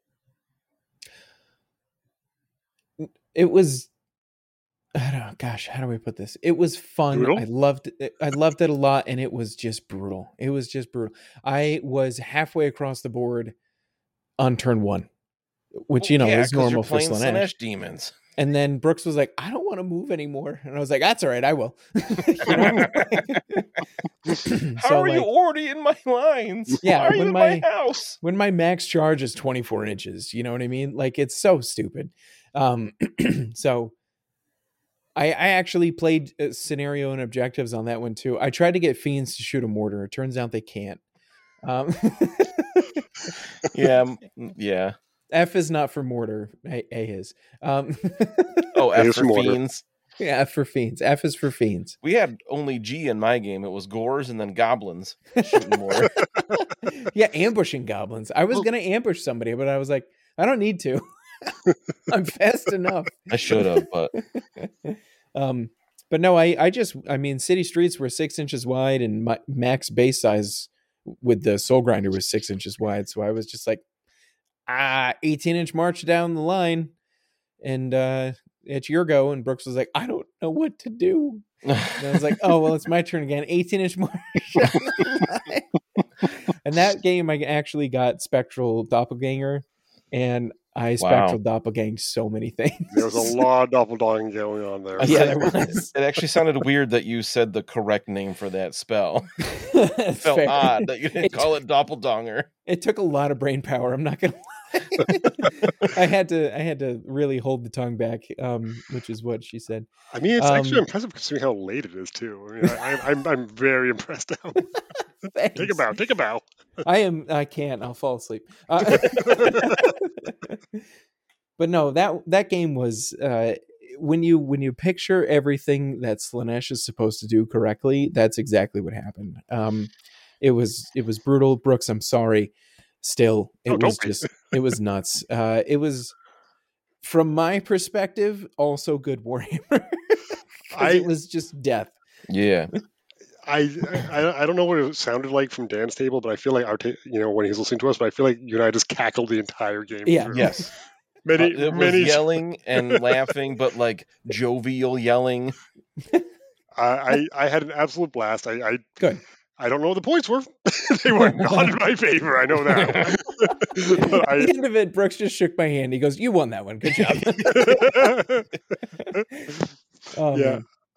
it was I don't know, gosh, how do we put this? It was fun. Brutal? I loved it. I loved it a lot, and it was just brutal. It was just brutal. I was halfway across the board on turn one, which you know yeah, is 'cause you're normal for playing Slaanesh. Slaanesh demons. And then Brooks was like, "I don't want to move anymore," and I was like, "That's all right, I will." You know? How So, are you like, already in my lines? Yeah, Why are you when in my, my- house? when my max charge is twenty-four inches, you know what I mean? Like, it's so stupid. Um, so I, I actually played uh, scenario and objectives on that one too. I tried to get fiends to shoot a mortar. It turns out they can't. Um, Yeah, m- yeah. F is not for mortar. A, A is. Um, Oh, F Here's for mortar. fiends. yeah, F for fiends. F is for fiends. We had only G in my game. It was gores and then goblins shooting more. Yeah, ambushing goblins. I was gonna ambush somebody, but I was like, I don't need to. I'm fast enough. I should have, but um, but no, I, I just, I mean, city streets were six inches wide, and my max base size with the Soul Grinder was six inches wide. So I was just like, ah, eighteen inch march down the line, and uh, it's your go. And Brooks was like, I don't know what to do. And I was like, oh well, it's my turn again. eighteen inch march. down the line. And that game, I actually got Spectral Doppelganger, and I Spectral Doppelganged so many things. There was a lot of doppelganger going on there. I Yeah, said- there was. it actually sounded weird that you said the correct name for that spell. It It felt odd that you didn't It- call it doppeldonger. It took a lot of brain power. I'm not gonna lie. I had to. I had to really hold the tongue back, um, which is what she said. I mean, it's actually Um, impressive considering how late it is too. I mean, I, I, I'm I'm very impressed now. Take a Thanks. bow. Take a bow. I am. I can't. I'll fall asleep. Uh, but no, that that game was uh, when you when you picture everything that Slaanesh is supposed to do correctly. That's exactly what happened. Um, it was it was brutal. Brooks, I'm sorry. Still, it Oh, don't was be. just it was nuts. Uh, it was from my perspective also good Warhammer. 'Cause I- it was just death. Yeah. I, I I don't know what it sounded like from Dan's table, but I feel like our ta- you know when he's listening to us, but I feel like you and I just cackled the entire game. Yeah. through. Yes. many Uh, it was many. yelling and laughing, but like jovial yelling. I, I I had an absolute blast. I I, Good. I don't know what the points were. They were not in my favor. I know that. But At I, the end of it, Brooks just shook my hand. He goes, "You won that one. Good job." Oh, yeah, man.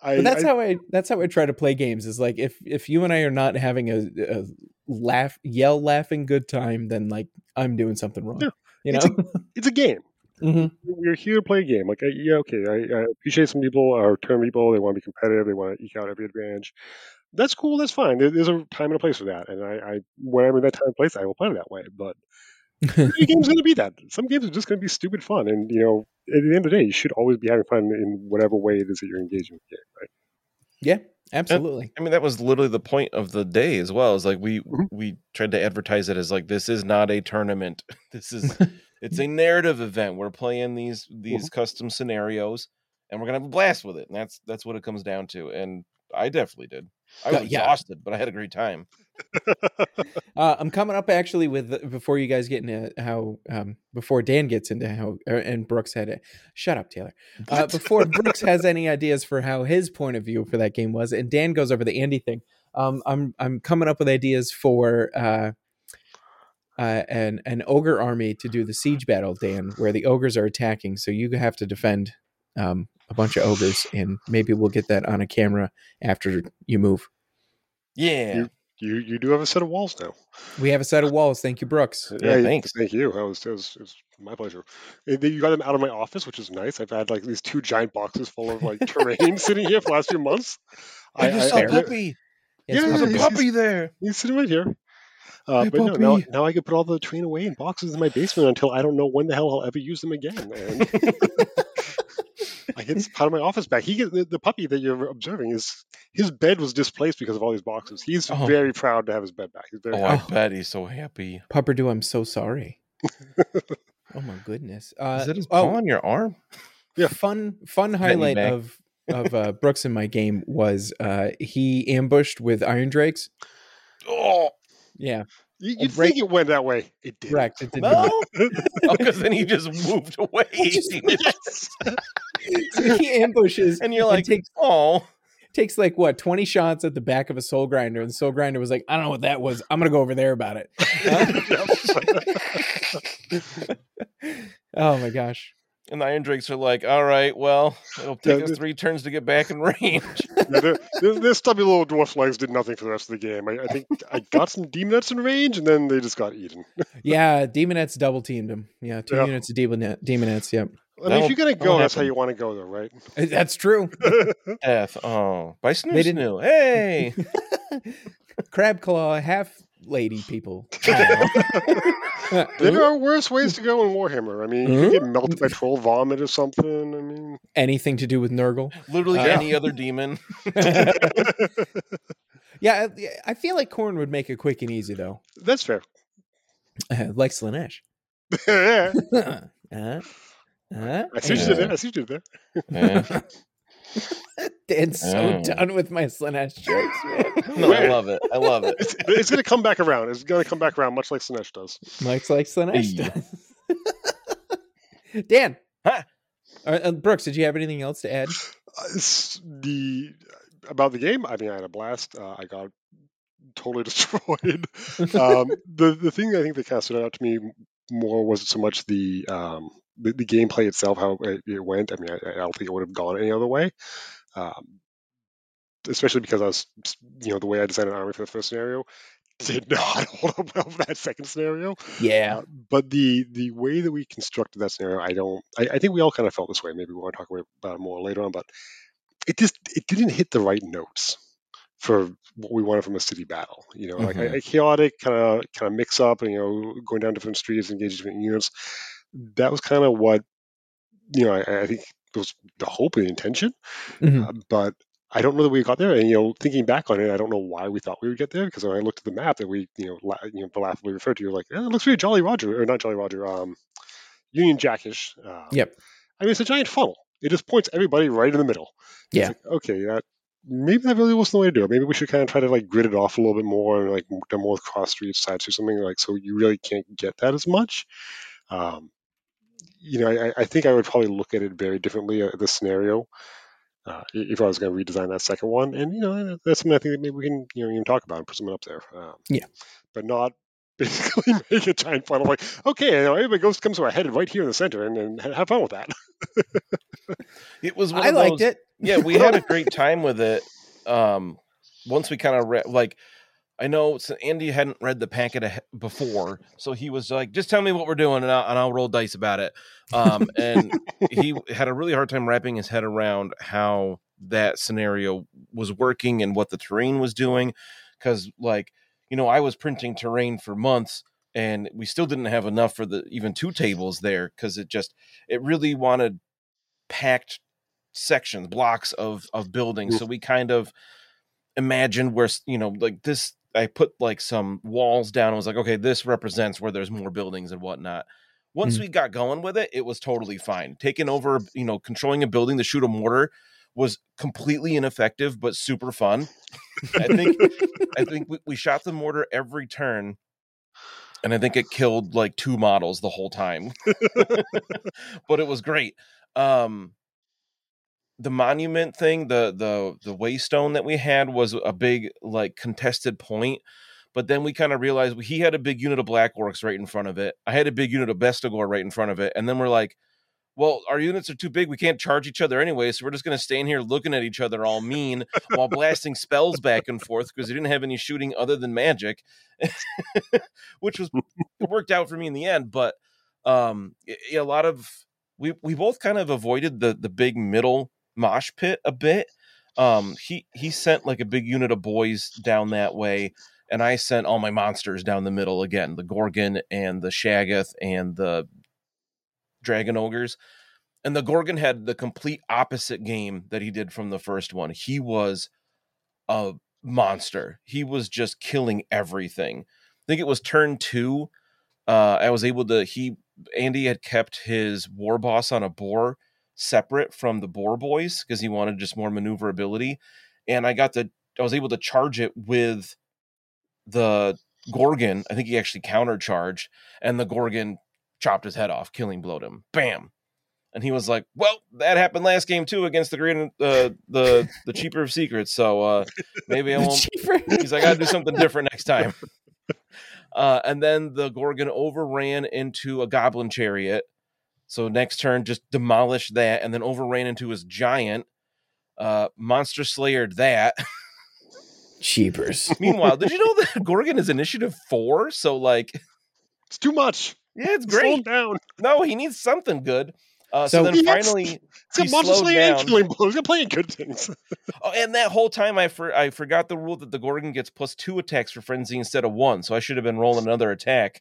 I, But that's I, how I that's how I try to play games. Is like if if you and I are not having a, a laugh, yell, laughing good time, then like I'm doing something wrong. Yeah, you it's know, it's a game. Mhm. We're here to play a game. Like, I, yeah, okay. I, I appreciate some people are turn people. They want to be competitive. They want to eke out every advantage. That's cool. That's fine. There, there's a time and a place for that. And I, I, when I'm in that time and place, I will play it that way. But every game's going to be that. Some games are just going to be stupid fun. And you know, at the end of the day, you should always be having fun in whatever way it is that you're engaging with the game, right? Yeah, absolutely. I mean, that was literally the point of the day as well. Is like we Mhm. we tried to advertise it as like this is not a tournament. This is it's a narrative event. We're playing these these custom scenarios, and we're gonna have a blast with it. And that's that's what it comes down to. And I definitely did. I was Uh, yeah. exhausted, but I had a great time. Uh, I'm coming up actually with before you guys get into how um, before Dan gets into how er, and Brooks had it. Shut up, Taylor. Uh, before Brooks has any ideas for how his point of view for that game was, and Dan goes over the Andy thing. Um, I'm I'm coming up with ideas for uh, uh, an an ogre army to do the siege battle, Dan, where the ogres are attacking. So you have to defend um, a bunch of ogres, and maybe we'll get that on a camera after you move. Yeah. You, you you do have a set of walls now. We have a set of walls. Thank you, Brooks. Yeah, thanks. Thank you. That was, that was, it was my pleasure. And then you got them out of my office, which is nice. I've had like these two giant boxes full of like terrain sitting here for the last few months. I just saw I- Puppy. Yes, Yeah, There's Puppy. a he's- puppy there. He's sitting right here. Uh, Hey, but no, now, puppy. now I can put all the terrain away in boxes in my basement until I don't know when the hell I'll ever use them again. And I get part of my office back. He get, the, the puppy that you're observing is his bed was displaced because of all these boxes. He's Oh. very proud to have his bed back. He's very Oh, I Oh. bet he's so happy. Pupperdo, I'm so sorry. Oh my goodness. Uh, Is it his oh, paw on your arm? Yeah. fun fun me highlight back. of of uh, Brooks in my game was uh, he ambushed with iron drakes. Oh, Yeah, You, you'd Right- think it went that way. It didn't. correct. It did no. not. Because then he just moved away. Yes. So he ambushes And you're like, and takes oh. takes like what twenty shots at the back of a soul grinder, and the soul grinder was like, I don't know what that was. I'm gonna go over there about it. Oh my gosh. And the Iron Drakes are like, all right, well, it'll take Yeah, us the- three turns to get back in range. Yeah, their, their, their stubby little dwarf legs did nothing for the rest of the game. I, I think I got some demonettes in range, and then they just got eaten. Yeah, demonettes double teamed him. Yeah, two Yeah. units of demonet demonettes. Yep, I mean, That'll- if you're gonna that'll go, that's how happen. you want to go, though, right? that's true. Death. Oh, by Snoo They didn't- Snoo. Hey. Crab claw, half lady people. There are worse ways to go in Warhammer. I mean, you could get melted by troll vomit or something. I mean, Anything to do with Nurgle. Literally Uh, any other demon. Yeah, I- I feel like Korn would make it quick and easy though, that's fair. uh, like Slanesh. I uh, uh, see what you did there. I see what you did there. Yeah. Dan's so Oh. done with my Slanesh jokes, man. No, I love it. I love it. It's, it's going to come back around. It's going to come back around, much like Sinesh does. Mike's like Slanesh Hey. does. Dan. Huh? Uh, uh, Brooks, did you have anything else to add? Uh, it's the about the game. I mean, I had a blast. Uh, I got totally destroyed. um, the the thing I think that kind of stood out to me more wasn't so much the um, the, the gameplay itself, how it, it went. I mean, I, I don't think it would have gone any other way. Um, especially because I was, you know, the way I designed an army for the first scenario did not hold up well for that second scenario. Yeah. Uh, but the the way that we constructed that scenario, I don't. I, I think we all kind of felt this way. Maybe we want to talk about it more later on, but it just it didn't hit the right notes for what we wanted from a city battle. You know, like a, a chaotic kind of kind of mix up, and you know, going down different streets, engaging different units. That was kind of what, you know, I, I think was the hope and the intention. Mhm. Uh, but I don't know that we got there. And you know, thinking back on it, I don't know why we thought we would get there, because when I looked at the map that we, you know, la- you know, laughably referred to, you're like, eh, it looks really Jolly Roger, or not Jolly Roger, um, Union Jackish. Uh, Yep. I mean, it's a giant funnel. It just points everybody right in the middle. It's Yeah. like, okay, that maybe that really wasn't the way to do it. Maybe we should kind of try to like grid it off a little bit more, and like do more cross street sides or something, like, so you really can't get that as much. Um, you know, I, I think I would probably look at it very differently at this scenario. Uh, if I was going to redesign that second one, and you know, that's something I think that maybe we can, you know, even talk about and put something up there. Um, Yeah. but not basically make a giant funnel like, okay, you know, everybody goes comes to our head right here in the center, and, and have fun with that. It was one I of liked those, it. Yeah, we had a great time with it. Um, once we kind of re- like, I know so Andy hadn't read the packet a- before, so he was like, "Just tell me what we're doing, and I'll, and I'll roll dice about it." Um, and he had a really hard time wrapping his head around how that scenario was working and what the terrain was doing, because, like, you know, I was printing terrain for months, and we still didn't have enough for the even two tables there because it just it really wanted packed sections, blocks of of buildings. So we kind of imagined where, you know, like this, I put like some walls down and was like, okay, this represents where there's more buildings and whatnot. Once Mm. we got going with it, it was totally fine. Taking over, you know, controlling a building to shoot a mortar was completely ineffective, but super fun. I think I think we, we shot the mortar every turn, and I think it killed like two models the whole time. But it was great. Um, the monument thing, the the the waystone that we had was a big like contested point, but then we kind of realized he had a big unit of Black Orcs right in front of it. I had a big unit of Bestigor right in front of it, and then we're like, well, our units are too big. We can't charge each other anyway, so we're just going to stay in here looking at each other all mean while blasting spells back and forth because we didn't have any shooting other than magic, which was it worked out for me in the end. But um, a lot of we we both kind of avoided the the big middle mosh pit a bit. Um, he he sent like a big unit of boys down that way, and I sent all my monsters down the middle again, the Gorgon and the Shaggoth and the Dragon Ogres. And the Gorgon had the complete opposite game that he did from the first one. He was a monster. He was just killing everything. I think it was turn two. Uh, I was able to, he, Andy had kept his war boss on a boar separate from the boar boys because he wanted just more maneuverability. And I got to, I was able to charge it with the Gorgon. I think he actually countercharged, and the Gorgon chopped his head off, killing blowed him. Bam. And he was like, well, that happened last game too against the great, uh, the the cheaper of secrets. So uh, maybe I won't. He's like, I gotta do something different next time. Uh, and then the Gorgon overran into a goblin chariot. So next turn, just demolished that, and then overran into his giant. Uh, Monster Slayered that. Cheapers. Meanwhile, did you know that Gorgon is initiative four? So like, it's too much. Yeah, it's Slow great. down. No, he needs something good. Uh, so, So- then He finally, He's he got Monster slowed Slayer and down. Killing Blows. He's playing good things. Oh, and that whole time, I for, I forgot the rule that the Gorgon gets plus two attacks for frenzy instead of one. So I should have been rolling another attack.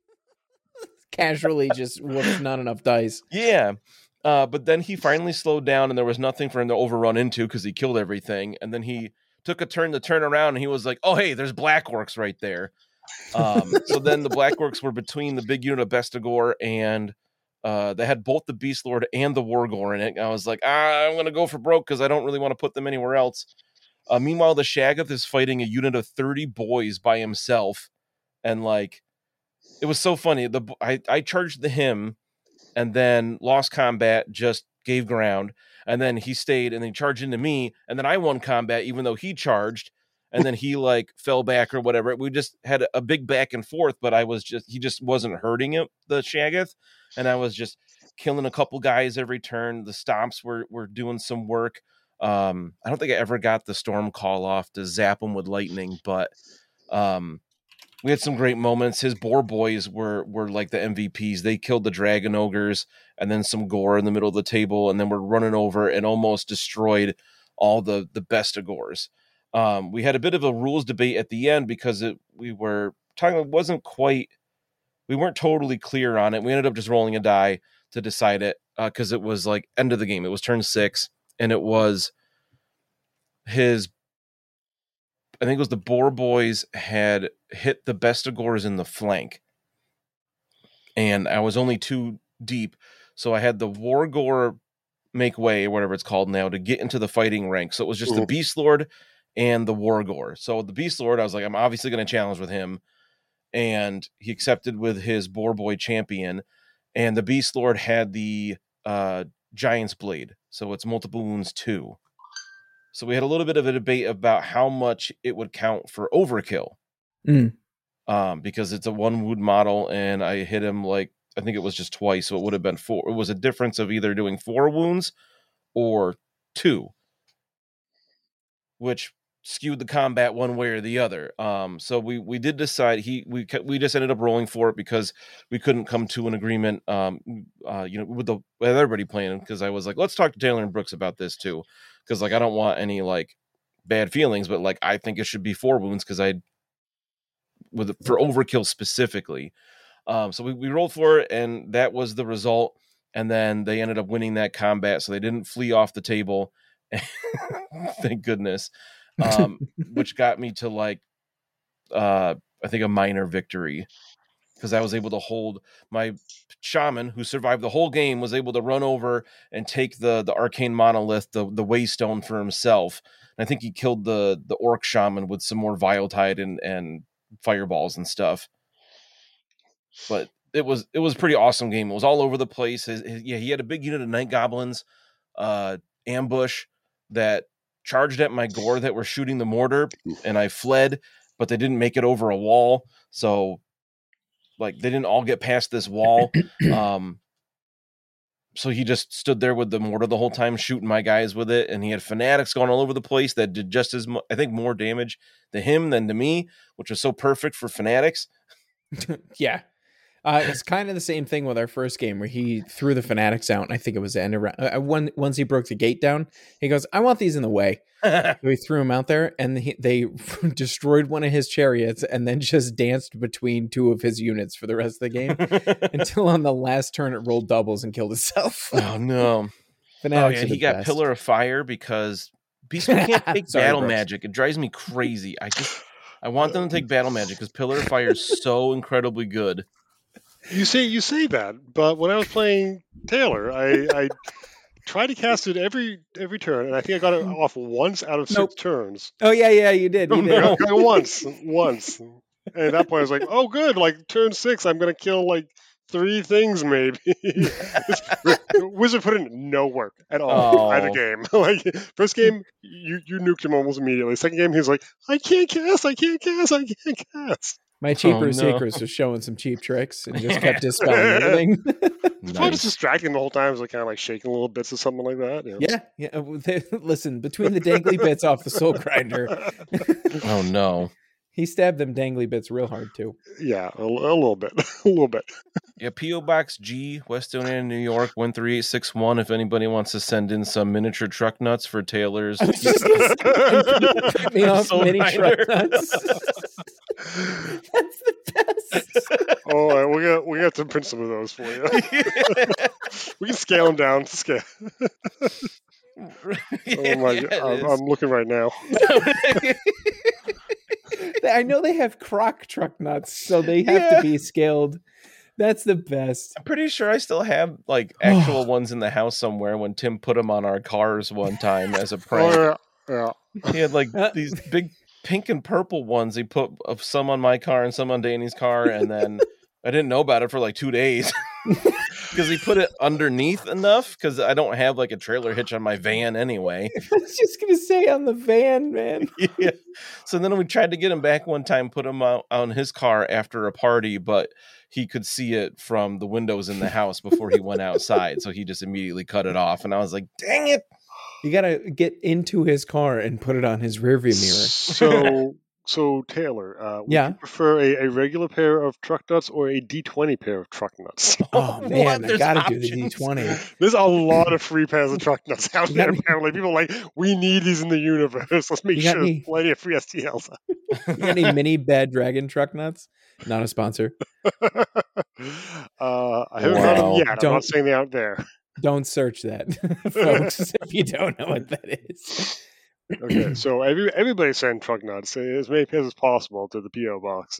Casually just whoops not enough dice. Yeah. Uh, but then he finally slowed down, and there was nothing for him to overrun into because he killed everything. And then he took a turn to turn around, and he was like, "Oh, hey, there's Black Orcs right there." Um, so then the Black Orcs were between the big unit of Bestigor, and uh, they had both the Beast Lord and the Wargore in it. And I was like, ah, I'm going to go for broke because I don't really want to put them anywhere else. Uh, meanwhile, the Shaggoth is fighting a unit of thirty boys by himself, and like, it was so funny. The I, I charged the him, and then lost combat, just gave ground, and then he stayed, and then he charged into me, and then I won combat even though he charged, and then he like fell back or whatever. We just had a, a big back and forth, but I was just he just wasn't hurting it, the Shaggoth, and I was just killing a couple guys every turn. The stomps were were doing some work. Um, I don't think I ever got the storm call off to zap him with lightning, but um, we had some great moments. His boar boys were were like the M V Ps. They killed the dragon ogres and then some gore in the middle of the table, and then we're running over and almost destroyed all the the Bestigors. Um, we had a bit of a rules debate at the end because it we were talking it wasn't quite we weren't totally clear on it. We ended up just rolling a die to decide it because uh, it was like end of the game. It was turn six, and it was his. I think it was the Boar Boys had hit the Bestigors in the flank, and I was only two deep, so I had the Wargore make way, or whatever it's called now, to get into the fighting rank. So it was just mm-hmm. the Beast Lord and the Wargore. So the Beast Lord, I was like, I'm obviously going to challenge with him, and he accepted with his Boar Boy champion, and the Beast Lord had the uh, Giant's Blade, so it's multiple wounds two. So we had a little bit of a debate about how much it would count for overkill. Mm. Um, because it's a one wound model, and I hit him like, I think it was just twice. So it would have been four. It was a difference of either doing four wounds or two. which skewed the combat one way or the other. Um, so we we did decide he we we just ended up rolling for it because we couldn't come to an agreement. Um, uh, you know, with the with everybody playing, because I was like, let's talk to Taylor and Brooks about this too, because like I don't want any like bad feelings, but like I think it should be four wounds because I with for overkill specifically. Um, so we we rolled for it, and that was the result. And then they ended up winning that combat, so they didn't flee off the table. Thank goodness. Um, which got me to like, uh, I think a minor victory, because I was able to hold my shaman who survived the whole game, was able to run over and take the the arcane monolith, the the waystone for himself. And I think he killed the the orc shaman with some more Viletide and and fireballs and stuff. But it was it was a pretty awesome game. It was all over the place. His, his, yeah, he had a big unit of night goblins, uh, ambush that charged at my gore that were shooting the mortar, and I fled, but they didn't make it over a wall. So like they didn't all get past this wall. Um, so he just stood there with the mortar the whole time, shooting my guys with it. And he had fanatics going all over the place that did just as much, I think more damage to him than to me, which was so perfect for fanatics. Yeah. Uh, it's kind of the same thing with our first game where he threw the fanatics out. And I think it was the end of round. Uh, one, once he broke the gate down, he goes, I want these in the way. So he threw them out there, and he, they destroyed one of his chariots and then just danced between two of his units for the rest of the game until on the last turn it rolled doubles and killed itself. Oh, no. Fanatics oh, yeah, he got best. Pillar of Fire because Beastmen can't take Sorry, battle Brooks. magic. It drives me crazy. I just I want them to take battle magic because Pillar of Fire is so incredibly good. You say you say that, but when I was playing Taylor, I, I tried to cast it every every turn, and I think I got it off once out of six Nope. turns. Oh, yeah, yeah, you did. You Oh, did. no. I got it once, once. And at that point, I was like, "Oh, good! Like turn six, I'm gonna kill like three things, maybe." Wizard put in no work at all Oh. either game. Like first game, you you nuked him almost immediately. Second game, he's like, "I can't cast, I can't cast, I can't cast." My cheaper Oh, no. seekers was showing some cheap tricks and just kept dispelling everything. It's probably Nice. just distracting the whole time. It was like kind of like shaking little bits or something like that. You know? Yeah, yeah. uh, they- Listen, between the dangly bits off the soul grinder, Oh no. he stabbed them dangly bits real hard too. Yeah, a, a little bit, a little bit. Yeah, P O Box G, West Indiana, New York, one three eight six one. If anybody wants to send in some miniature truck nuts for Taylor's. I was just gonna say, cut me off Soul mini grinder. truck nuts. That's the best. Oh, all right, we got we got to print some of those for you. We can scale them down to scale. Oh my god, I'm, I'm looking right now. I know they have crock truck nuts, so they have Yeah. to be scaled. That's the best. I'm pretty sure I still have like actual ones in the house somewhere when Tim put them on our cars one time as a prank. Oh, yeah, yeah. He had like Uh, these big pink and purple ones. He put of some on my car and some on Danny's car, and then I didn't know about it for like two days because he put it underneath enough because I don't have like a trailer hitch on my van anyway. I was just gonna say on the van, man. Yeah. So then we tried to get him back one time, put him out on his car after a party, but he could see it from the windows in the house before he went outside. So he just immediately cut it off. And I was like, dang it. You gotta get into his car and put it on his rearview mirror. So, so Taylor, uh, would Yeah. you prefer a, a regular pair of truck nuts or a D twenty pair of truck nuts? Oh What? man, I There's gotta do the options. D twenty. There's a lot of free pairs of truck nuts out You there. got- Apparently, people are like, we need these in the universe. Let's make You got sure there's any- plenty of free S T Ls. You got any mini bad dragon truck nuts? Not a sponsor. uh, I haven't found them Wow. yet. I'm Don't- not saying they're out there. Don't search that, folks, if you don't know what that is. Okay, so every, everybody send truck nuts, as many pairs as possible, to the P O box.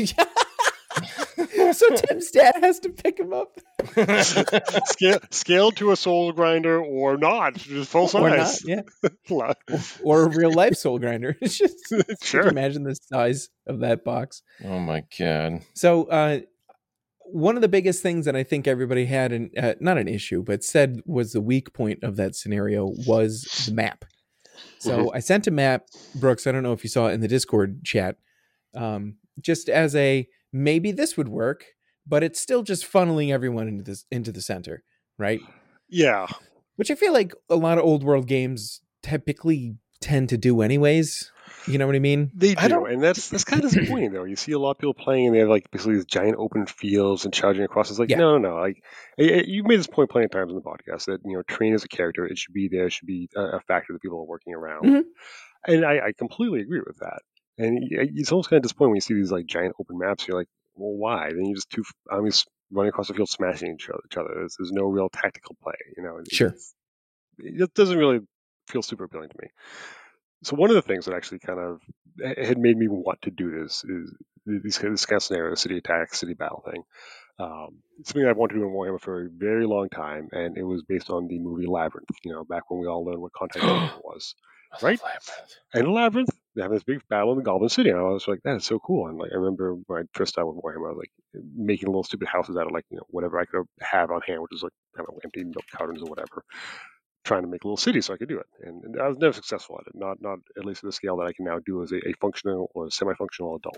So Tim's dad has to pick him up. Scale, scaled to a soul grinder or not, just full Or not, size. yeah. Lot- Or a real life soul grinder. It's just Sure. Could you imagine the size of that box. Oh my God. So uh, one of the biggest things that I think everybody had, an, uh, not an issue, but said was the weak point of that scenario was the map. So I sent a map, Brooks, I don't know if you saw it in the Discord chat, um, just as a, maybe this would work, but it's still just funneling everyone into this into the center, right? Yeah. Which I feel like a lot of old world games typically tend to do anyways. You know what I mean? They I do, don't- and that's that's kind of disappointing though. You see a lot of people playing, and they have like basically these giant open fields and charging across. It's like Yeah. no, no, no. Like eh, eh, you've made this point plenty of times in the podcast that you know, train as a character, it should be there, it should be a, a factor that people are working around, Mhm. and I, I completely agree with that. And y- it's almost kind of disappointing when you see these like giant open maps. You're like, well, why? Then you just two armies running across the field, smashing each other. Each other. There's, there's no real tactical play. You know, It- Sure. it's- it doesn't really feel super appealing to me. So one of the things that actually kind of had made me want to do this is these this kind of scenario, city attack, city battle thing. Um, it's something I've wanted to do in Warhammer for a very long time, and it was based on the movie Labyrinth. You know, back when we all learned what contact training was. Right? And in Labyrinth, they have this big battle in the Goblin City, and I was like, "That is so cool!" And like, I remember when I first started with Warhammer, I was like making little stupid houses out of like you know whatever I could have on hand, which was like kind of empty milk cartons or whatever, trying to make a little city so I could do it. And, and I was never successful at it, not not at least at the scale that I can now do as a, a functional or semi-functional adult.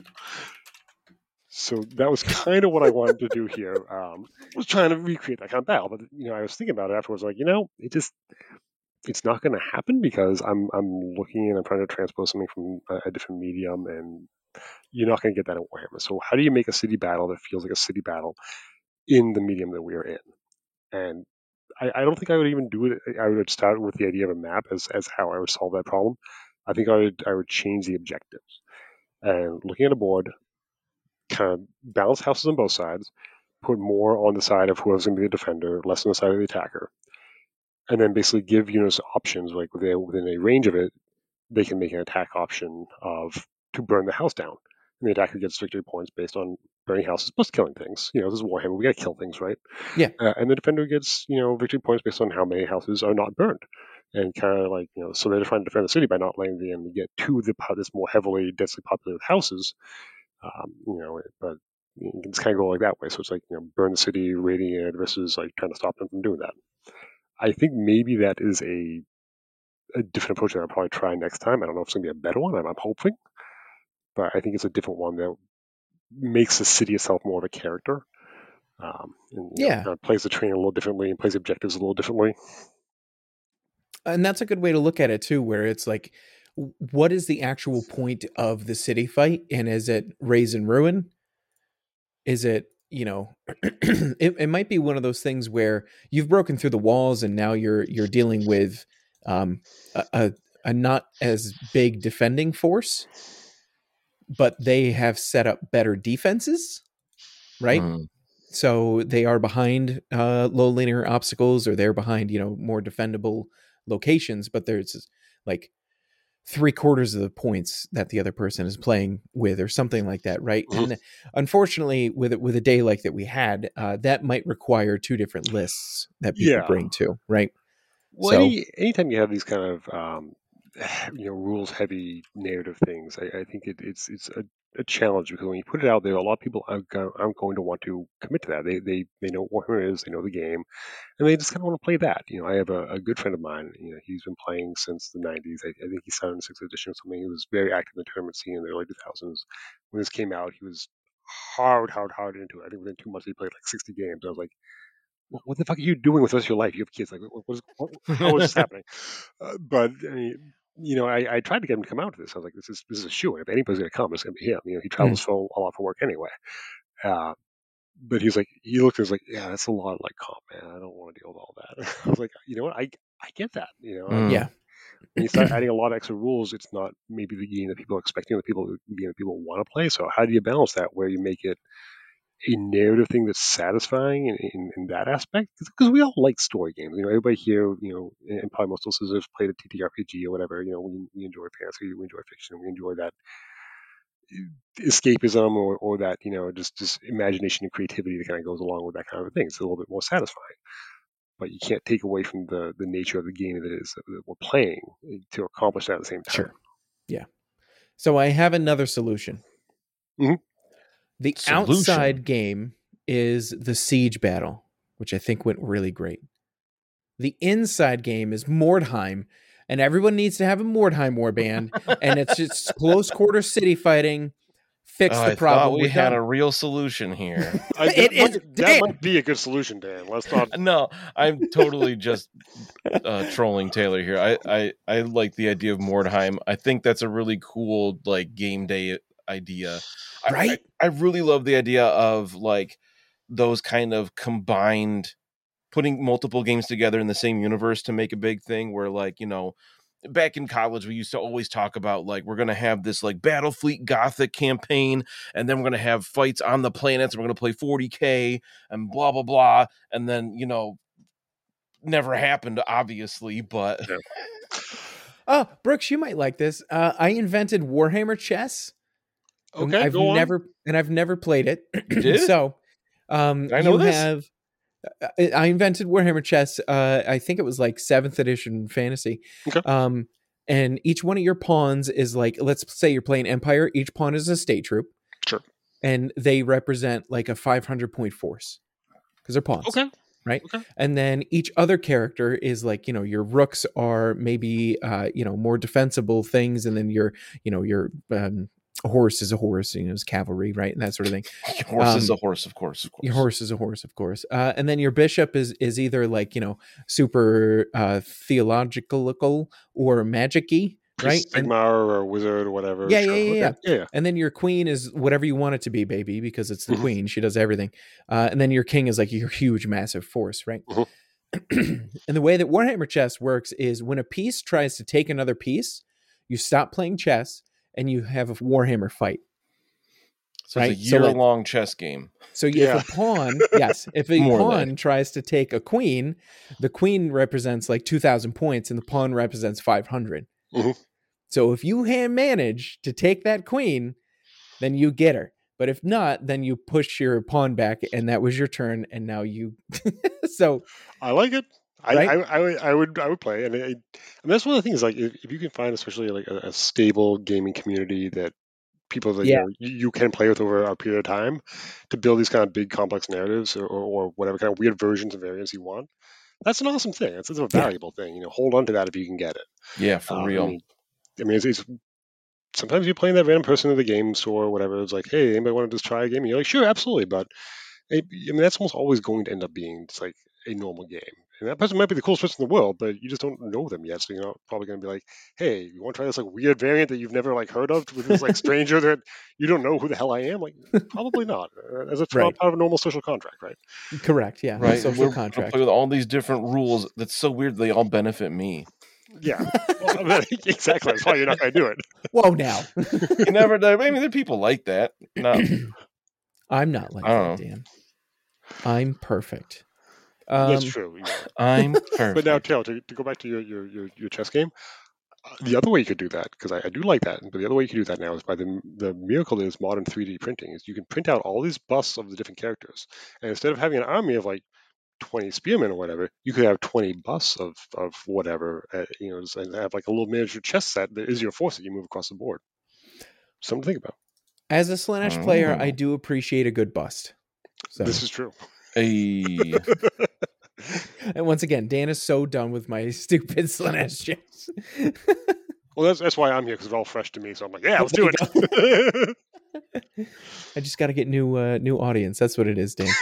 So that was kind of what I wanted to do here. Um, was trying to recreate that kind of battle, but you know, I was thinking about it afterwards, like you know, it just it's not going to happen because I'm I'm looking and I'm trying to transpose something from a, a different medium, and you're not going to get that in Warhammer. So how do you make a city battle that feels like a city battle in the medium that we are in? And I, I don't think I would even do it. I would start with the idea of a map as, as how I would solve that problem. I think I would I would change the objectives and looking at a board, kind of balance houses on both sides, put more on the side of whoever's going to be the defender, less on the side of the attacker, and then basically give units options like within, within a range of it, they can make an attack option of to burn the house down. And the attacker gets victory points based on burning houses plus killing things. You know, this is Warhammer. We got to kill things, right? Yeah. Uh, and the defender gets, you know, victory points based on how many houses are not burned. And kind of like, you know, so they're trying to defend the city by not letting the enemy get to the part that's more heavily, densely populated houses. Um, you know, but you can just kind of go like that way. So it's like, you know, burn the city, raiding it versus like trying to stop them from doing that. I think maybe that is a a different approach that I'll probably try next time. I don't know if it's going to be a better one. I'm, I'm hoping. But I think it's a different one that makes the city itself more of a character. Um, and, you Yeah. know, kind of plays the train a little differently and plays the objectives a little differently. And that's a good way to look at it too, where it's like, w- what is the actual point of the city fight? And is it raise and ruin? Is it, you know, it, it might be one of those things where you've broken through the walls and now you're you're dealing with um, a, a, a not as big defending force, but they have set up better defenses, right? Hmm. So they are behind uh, low linear obstacles, or they're behind, you know, more defendable locations, but there's like three quarters of the points that the other person is playing with, or something like that, right? Mhm. And unfortunately, with it with a day like that we had, uh, that might require two different lists that people Yeah. bring to, right? Well, So- any, anytime you have these kind of um, you know rules-heavy narrative things, I, I think it, it's it's a, a challenge because when you put it out there, a lot of people aren't, go, aren't going to want to commit to that. They they they know what Warhammer is, they know the game, and they just kind of want to play that. You know, I have a, a good friend of mine. You know, he's been playing since the nineties. I, I think he started in sixth edition or something. He was very active in the tournament scene in the early two thousands. When this came out, he was hard, hard, hard into it. I think within two months he played like sixty games. I was like, what, what the fuck are you doing with the rest of your life? You have kids. Like, what, what is, what, how is this happening? Uh, but I mean, you know, I, I tried to get him to come out to this. I was like, this is this is a shoe. If anybody's going to come, it's going to be him. You know, he travels for a lot for work anyway. Uh, but he's like, he looked at us like, yeah, that's a lot of like comp, man. I don't want to deal with all that. I was like, you know what? I I get that. You know, Mm. Yeah. when you start adding a lot of extra rules, it's not maybe the game that people are expecting, the people the game that people want to play. So how do you balance that where you make it a narrative thing that's satisfying in, in, in that aspect? Because we all like story games. You know, everybody here, you know, and probably most listeners have played a T T R P G or whatever. You know, we, we enjoy fantasy, we enjoy fiction, we enjoy that escapism or, or that, you know, just, just imagination and creativity that kind of goes along with that kind of thing. It's a little bit more satisfying. But you can't take away from the, the nature of the game that it is that we're playing to accomplish that at the same time. Sure. Yeah. So I have another solution. Mhm. The Solution. outside game is the siege battle, which I think went really great. The inside game is Mordheim, and everyone needs to have a Mordheim warband, and it's just close quarter city fighting. fix Oh, the I problem. thought we We're had done. a real solution here. I, that, It is- might, that Dan. might be a good solution, Dan. Let's not. No, I'm totally just uh, trolling Taylor here. I, I, I like the idea of Mordheim. I think that's a really cool like game day idea. I- Right? I, I really love the idea of like those kind of combined, putting multiple games together in the same universe to make a big thing where like, you know, back in college, we used to always talk about like, we're going to have this like Battlefleet Gothic campaign, and then we're going to have fights on the planets, and we're going to play forty K and blah, blah, blah. And then, you know, never happened, obviously, but. Yeah. Oh, Brooks, you might like this. Uh, I invented Warhammer Chess. and Okay, I've go on. never and I've never played it. You did? So, um, Did I know you this? have. I I invented Warhammer Chess. Uh, I think it was like seventh edition fantasy. Okay. Um, and each one of your pawns is like, let's say you're playing Empire. Each pawn is a state troop. Sure. And they represent like a five hundred point force because they're pawns. Okay. Right. Okay. And then each other character is like, you know, your rooks are maybe, uh, you know, more defensible things. And then your, you know, your um, horse is a horse, you know, it's cavalry, right? And that sort of thing. Horse Um, is a horse, of course. Of course. Your horse is a horse, of course. Uh, and then your bishop is is either like, you know, super uh, theological or magic-y, right? Priest, And- Sigmar or a wizard or whatever. Yeah, sure. yeah, yeah, Okay. yeah, yeah. And then your queen is whatever you want it to be, baby, because it's the Mhm. queen. She does everything. Uh, and then your king is like your huge, massive force, right? Mhm. And the way that Warhammer Chess works is when a piece tries to take another piece, you stop playing chess and you have a Warhammer fight. So right? it's a So, like- year-long chess game. So Yeah. if a pawn, yes, if a More pawn than. tries to take a queen, the queen represents like two thousand points and the pawn represents five hundred. Mhm. So if you hand manage to take that queen, then you get her. But if not, then you push your pawn back and that was your turn. And now you, so I like it. I, Right? I, I, would- I would I would play, and it, I mean that's one of the things. Like if, if you can find, especially like a, a stable gaming community that people that Yeah. you, know, you, you can play with over a period of time, to build these kind of big complex narratives or, or, or whatever kind of weird versions and variants you want. That's an awesome thing. It's, it's a Yeah. valuable thing. You know, hold on to that if you can get it. Yeah, for Um, real. I mean, I mean, it's, it's sometimes you're playing that random person at the game store or whatever. It's like, hey, anybody want to just try a game? And you're like, sure, absolutely. But it, I mean, that's almost always going to end up being just like a normal game. And that person might be the coolest person in the world, but you just don't know them yet. So you're not probably going to be like, hey, you want to try this like weird variant that you've never like heard of with this like stranger that you don't know who the hell I am? Like, probably not. Uh, As it's Right. not part of a normal social contract, right? correct. Yeah. Right? Social We're gonna contract. play with all these different rules. That's so weird. They all benefit me. Yeah. Well, I mean, exactly. That's why you're not going to do it. Whoa, now. You never. I mean, there are people like that. No, I'm not like I don't that, Dan. I'm perfect. Um, That's true. yeah. I'm perfect. But now, Taylor, to, to go back to your, your, your, your chess game, uh, the other way you could do that, because I, I do like that, but the other way you can do that now is by the the miracle is modern three D printing. Is you can print out all these busts of the different characters, and instead of having an army of like twenty spearmen or whatever, you could have twenty busts of of whatever, uh, you know, just- and have like a little miniature chess set that is your force that you move across the board. Something to think about. As a Slanesh player, Oh. I do appreciate a good bust. So. This is true. Hey, And once again, Dan is so done with my stupid Slanesh chess. Well, that's that's why I'm here, because it's all fresh to me. So I'm like, yeah, let's There do you it. I just got to get new uh, new audience. That's what it is, Dan.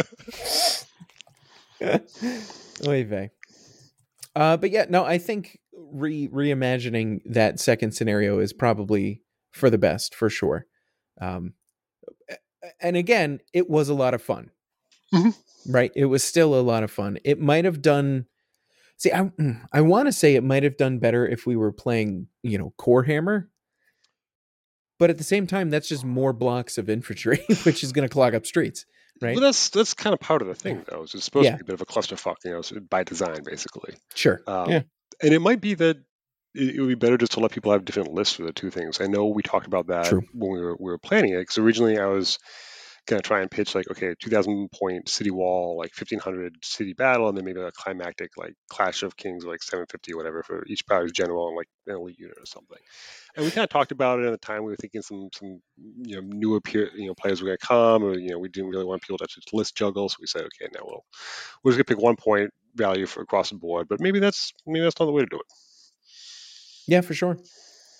Oy vey. Uh, but yeah, no, I think re reimagining that second scenario is probably for the best, for sure. Um, and again, it was a lot of fun, Mhm. right? It was still a lot of fun. It might have done. See, I I want to say it might have done better if we were playing, you know, Core Hammer. But at the same time, that's just more blocks of infantry, which is going to clog up streets, right? Well, that's that's kind of part of the thing, though. It's supposed Yeah. to be a bit of a clusterfuck, you know, so by design, basically. Sure. Um, Yeah. And it might be that it, it would be better just to let people have different lists for the two things. I know we talked about that True. when we were we were planning it, because originally I was going to try and pitch like, okay, two thousand point city wall, like fifteen hundred city battle, and then maybe a climactic like Clash of Kings, like seven fifty or whatever for each priority general and like an elite unit or something. And we kind of talked about it at the time. We were thinking some some you know newer peer, you know players were going to come, or you know we didn't really want people to just list juggle, so we said, okay, now we'll we're just going to pick one point value for across the board. But maybe that's maybe that's not the way to do it. Yeah, for sure.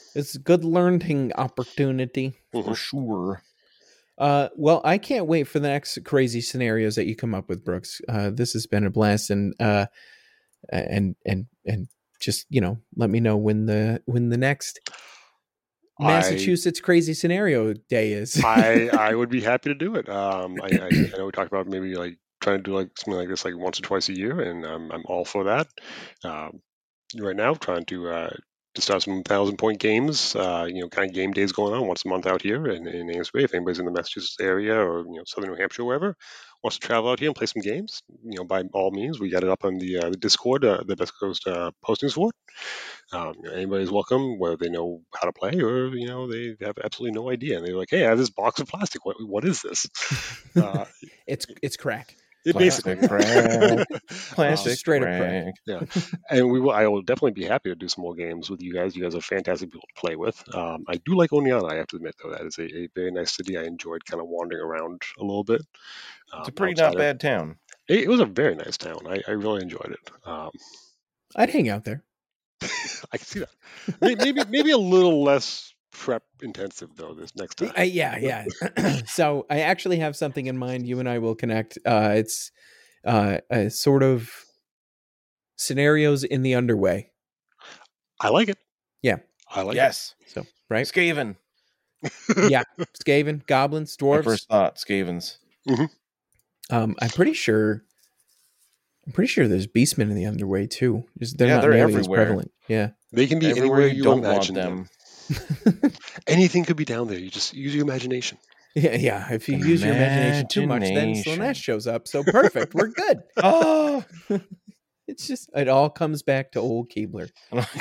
It's a good learning opportunity. For sure. Uh, well, I can't wait for the next crazy scenarios that you come up with, Brooks. Uh, this has been a blast, and uh, and and and just you know, let me know when the when the next Massachusetts crazy scenario day is. I I would be happy to do it. Um, I, I, I know we talked about maybe like trying to do like something like this like once or twice a year, and I'm I'm all for that. Um, right now, trying to uh, to start some thousand point games. Uh, you know, kind of game days going on once a month out here in, in Amesbury. If anybody's in the Massachusetts area or you know southern New Hampshire, wherever wants to travel out here and play some games, you know, by all means, we got it up on the uh, the Discord, uh, the Best Coast uh, postings for it. Um, you know, anybody's welcome, whether they know how to play or you know they have absolutely no idea, and they're like, "Hey, I have this box of plastic. What what is this?" Uh, it's it's crack. it basically Plastic crack. Plastic Um, straight up crack. yeah, and we will. I will definitely be happy to do some more games with you guys. You guys are fantastic people to play with. Um, I do like Oneonta. I have to admit, though, that is a, a very nice city. I enjoyed kind of wandering around a little bit. Um, It's a pretty outside not of- bad town. It, it was a very nice town. I, I really enjoyed it. Um, I'd hang out there. I can see that. May- Maybe maybe a little less prep intensive though this next time. Uh, yeah, yeah. So I actually have something in mind. You and I will connect. Uh, it's uh, a sort of scenarios in the underway. I like it. Yeah. I like Yes. So right, Skaven. it. yeah, Skaven, goblins, My dwarves. first thought, Skavens. Um, I'm pretty sure. I'm pretty sure there's beastmen in the underway too. Just they're Yeah, not they're nearly as everywhere. prevalent. Yeah. They can be Everywhere anywhere you you don't want imagine them. them. Anything could be down there. You just use your imagination. Yeah, yeah. If you use your imagination too much, then Imagination. Slanesh shows up. So perfect. We're good. Oh. It's just it all comes back to old Keebler.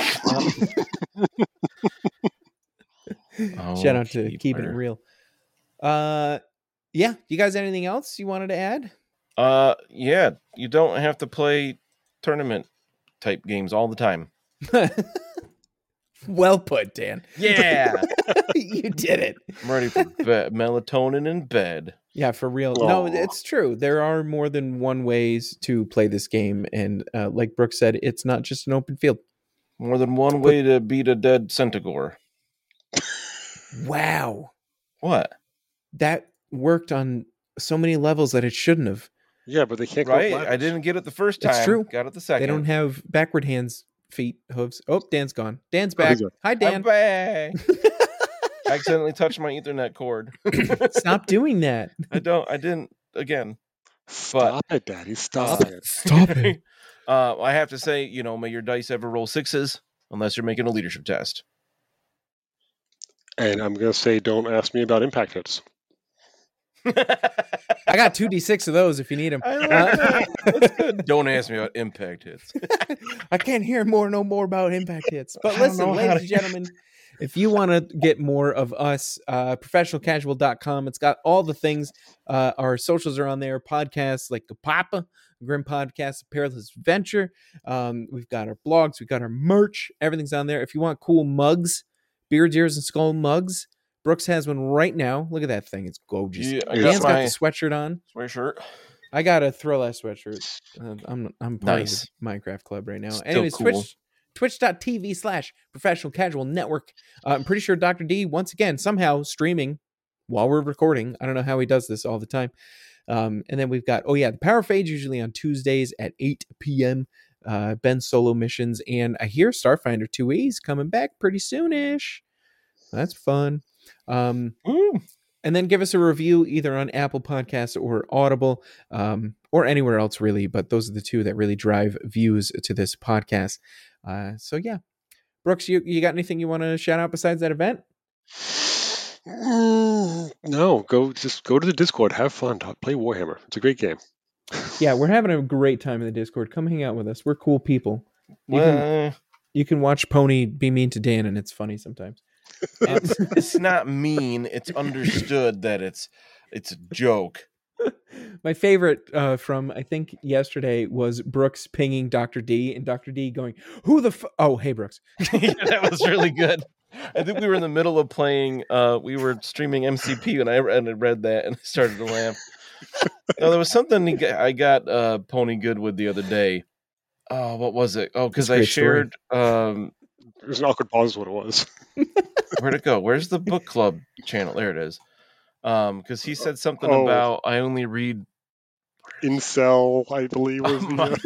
Oh, Shout out to keeping it Keebler. real. Uh, yeah. You guys, anything else you wanted to add? Uh, yeah, you don't have to play tournament type games all the time. Well put, Dan. Yeah, You did it. I'm ready for be- melatonin in bed. Yeah, for real. No, Aw. it's true. There are more than one ways to play this game, and uh, like Brooke said, it's not just an open field. More than one way to beat a dead Centigore. Wow, What? that worked on so many levels that it shouldn't have. Yeah, but they can't go Right? up I didn't get it the first time. It's true. Got it the second. They don't have backward hands, feet, hooves. Oh, Dan's gone. Dan's Oh, back. he's gone. Hi, I'm Dan. back. I accidentally touched my Ethernet cord. Stop doing that. I don't. I didn't. Again. Stop it, Daddy. Stop Uh, it. Stop it. Uh, I have to say, you know, may your dice ever roll sixes, unless you're making a leadership test. And I'm gonna say, don't ask me about impact hits. I got two d six of those if you need them. I like that. That's good. Don't ask me about impact hits. I can't hear more, no more about impact hits. But I don't listen, know how ladies to- and gentlemen, if you want to get more of us, uh, professional casual dot com, it's got all the things. Uh, our socials are on there, podcasts like the Papa, Grim Podcast, Perilous Adventure. Um, we've got our blogs, we've got our merch, everything's on there. If you want cool mugs, Beards, Ears, and Skull mugs, Brooks has one right now. Look at that thing. It's gorgeous. Yeah, I Dan's got got my the sweatshirt on. sweatshirt. I got a Thriller sweatshirt. Uh, I'm I'm part Nice. of the Minecraft club right now. Still Anyways, cool. Twitch twitch.tv slash professional casual network. Uh, I'm pretty sure Doctor D once again somehow streaming while we're recording. I don't know how he does this all the time. Um, and then we've got oh yeah, the Power Fade usually on Tuesdays at eight p.m. Uh, Ben solo missions, and I hear Starfinder two E's coming back pretty soonish. That's fun. Um, Woo. and then give us a review either on Apple Podcasts or Audible, um, or anywhere else really. But those are the two that really drive views to this podcast. Uh, so yeah, Brooks, you, you got anything you want to shout out besides that event? Mm, No, go just go to the Discord, have fun, talk, play Warhammer. It's a great game. Yeah, we're having a great time in the Discord. Come hang out with us. We're cool people. You can, Well, you can watch Pony be mean to Dan, and it's funny sometimes. it's, it's not mean. It's understood that it's it's a joke. My favorite uh, from I think yesterday was Brooks pinging Doctor D and Doctor D going, "Who the f-? Oh, hey Brooks." Yeah, that was really good. I think we were in the middle of playing. Uh, we were streaming M C P, and I and I read that and I started to laugh. No, there was something he got, I got uh, Pony good with the other day. Oh, what was it? Oh, because That's a I great story. shared um, It was an awkward pause. Is what it was. Where'd it go? Where's the book club channel? There it is. Um, because he said something Oh. about I only read. Incel, I believe was the. Uh,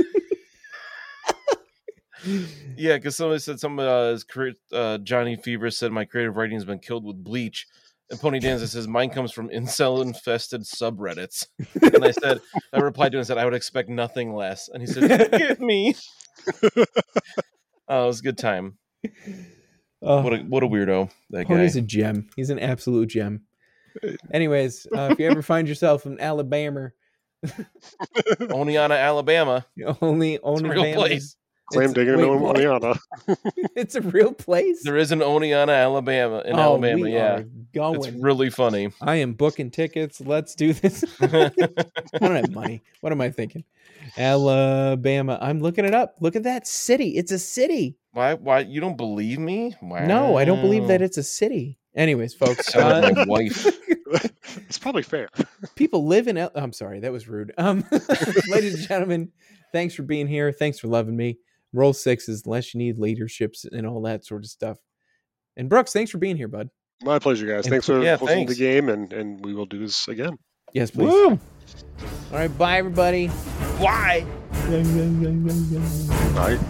Yeah, because somebody said some uh, his career, uh, Johnny Fever said my creative writing has been killed with bleach, and Pony Danza says mine comes from incel infested subreddits. And I said, I replied to him and said I would expect nothing less, and he said, "Get me." Oh, it was a good time. Oh, What a what a weirdo that guy. Pony's a gem. He's an absolute gem. Anyways, uh, if you ever find yourself in Alabama, Oneonta, Alabama. only It's only a real Bama's- place. Claim It's- digging wait, into what? Oneonta. It's a real place. There is an Oneonta, Alabama in oh, Alabama. we Yeah, are going. it's really funny. I am booking tickets. Let's do this. I don't have money. What am I thinking? Alabama. I'm looking it up. Look at that city. It's a city. Why? Why you don't believe me? Wow. No, I don't believe that it's a city. Anyways, folks, Sound like uh, my wife. It's probably fair. people live in. El- I'm sorry, that was rude. Um, ladies and gentlemen, thanks for being here. Thanks for loving me. Roll sixes unless you need leaderships and all that sort of stuff. And Brooks, thanks for being here, bud. My pleasure, guys. And- Thanks for Yeah, hosting thanks. the game, and, and we will do this again. Yes, please. Woo! All right, bye, everybody. Why? All right.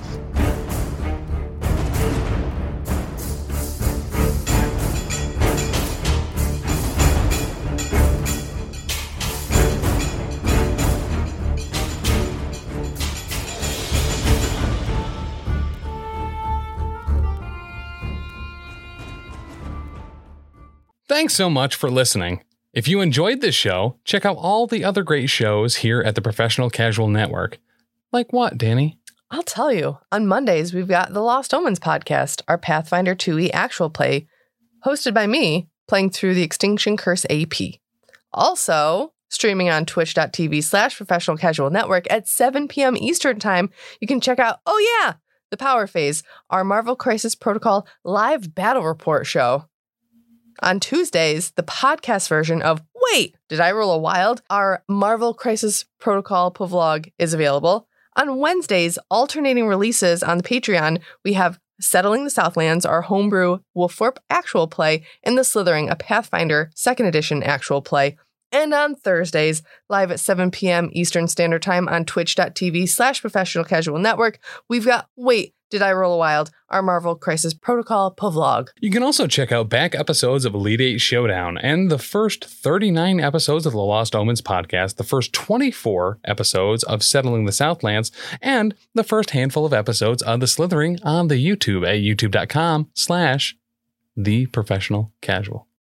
Thanks so much for listening. If you enjoyed this show, check out all the other great shows here at the Professional Casual Network. Like what, Danny? I'll tell you. On Mondays, we've got the Lost Omens podcast, our Pathfinder two e actual play, hosted by me, playing through the Extinction Curse A P. Also, streaming on twitch.tv slash professional casual network at seven p.m. Eastern Time, you can check out, oh yeah, The Power Phase, our Marvel Crisis Protocol live battle report show. On Tuesdays, the podcast version of Wait, Did I Roll a Wild? Our Marvel Crisis Protocol Povlog is available. On Wednesdays, alternating releases on the Patreon, we have Settling the Southlands, our homebrew Wolfthorpe actual play, and The Slithering, a Pathfinder second edition actual play. And on Thursdays, live at seven p.m. Eastern Standard Time on twitch.tv slash professional casual network, we've got Wait, Did I Roll a Wild? Our Marvel Crisis Protocol Povlog. You can also check out back episodes of Elite Eight Showdown and the first thirty-nine episodes of the Lost Omens podcast, the first twenty-four episodes of Settling the Southlands, and the first handful of episodes of The Slithering on the YouTube at youtube.com slash the professional casual.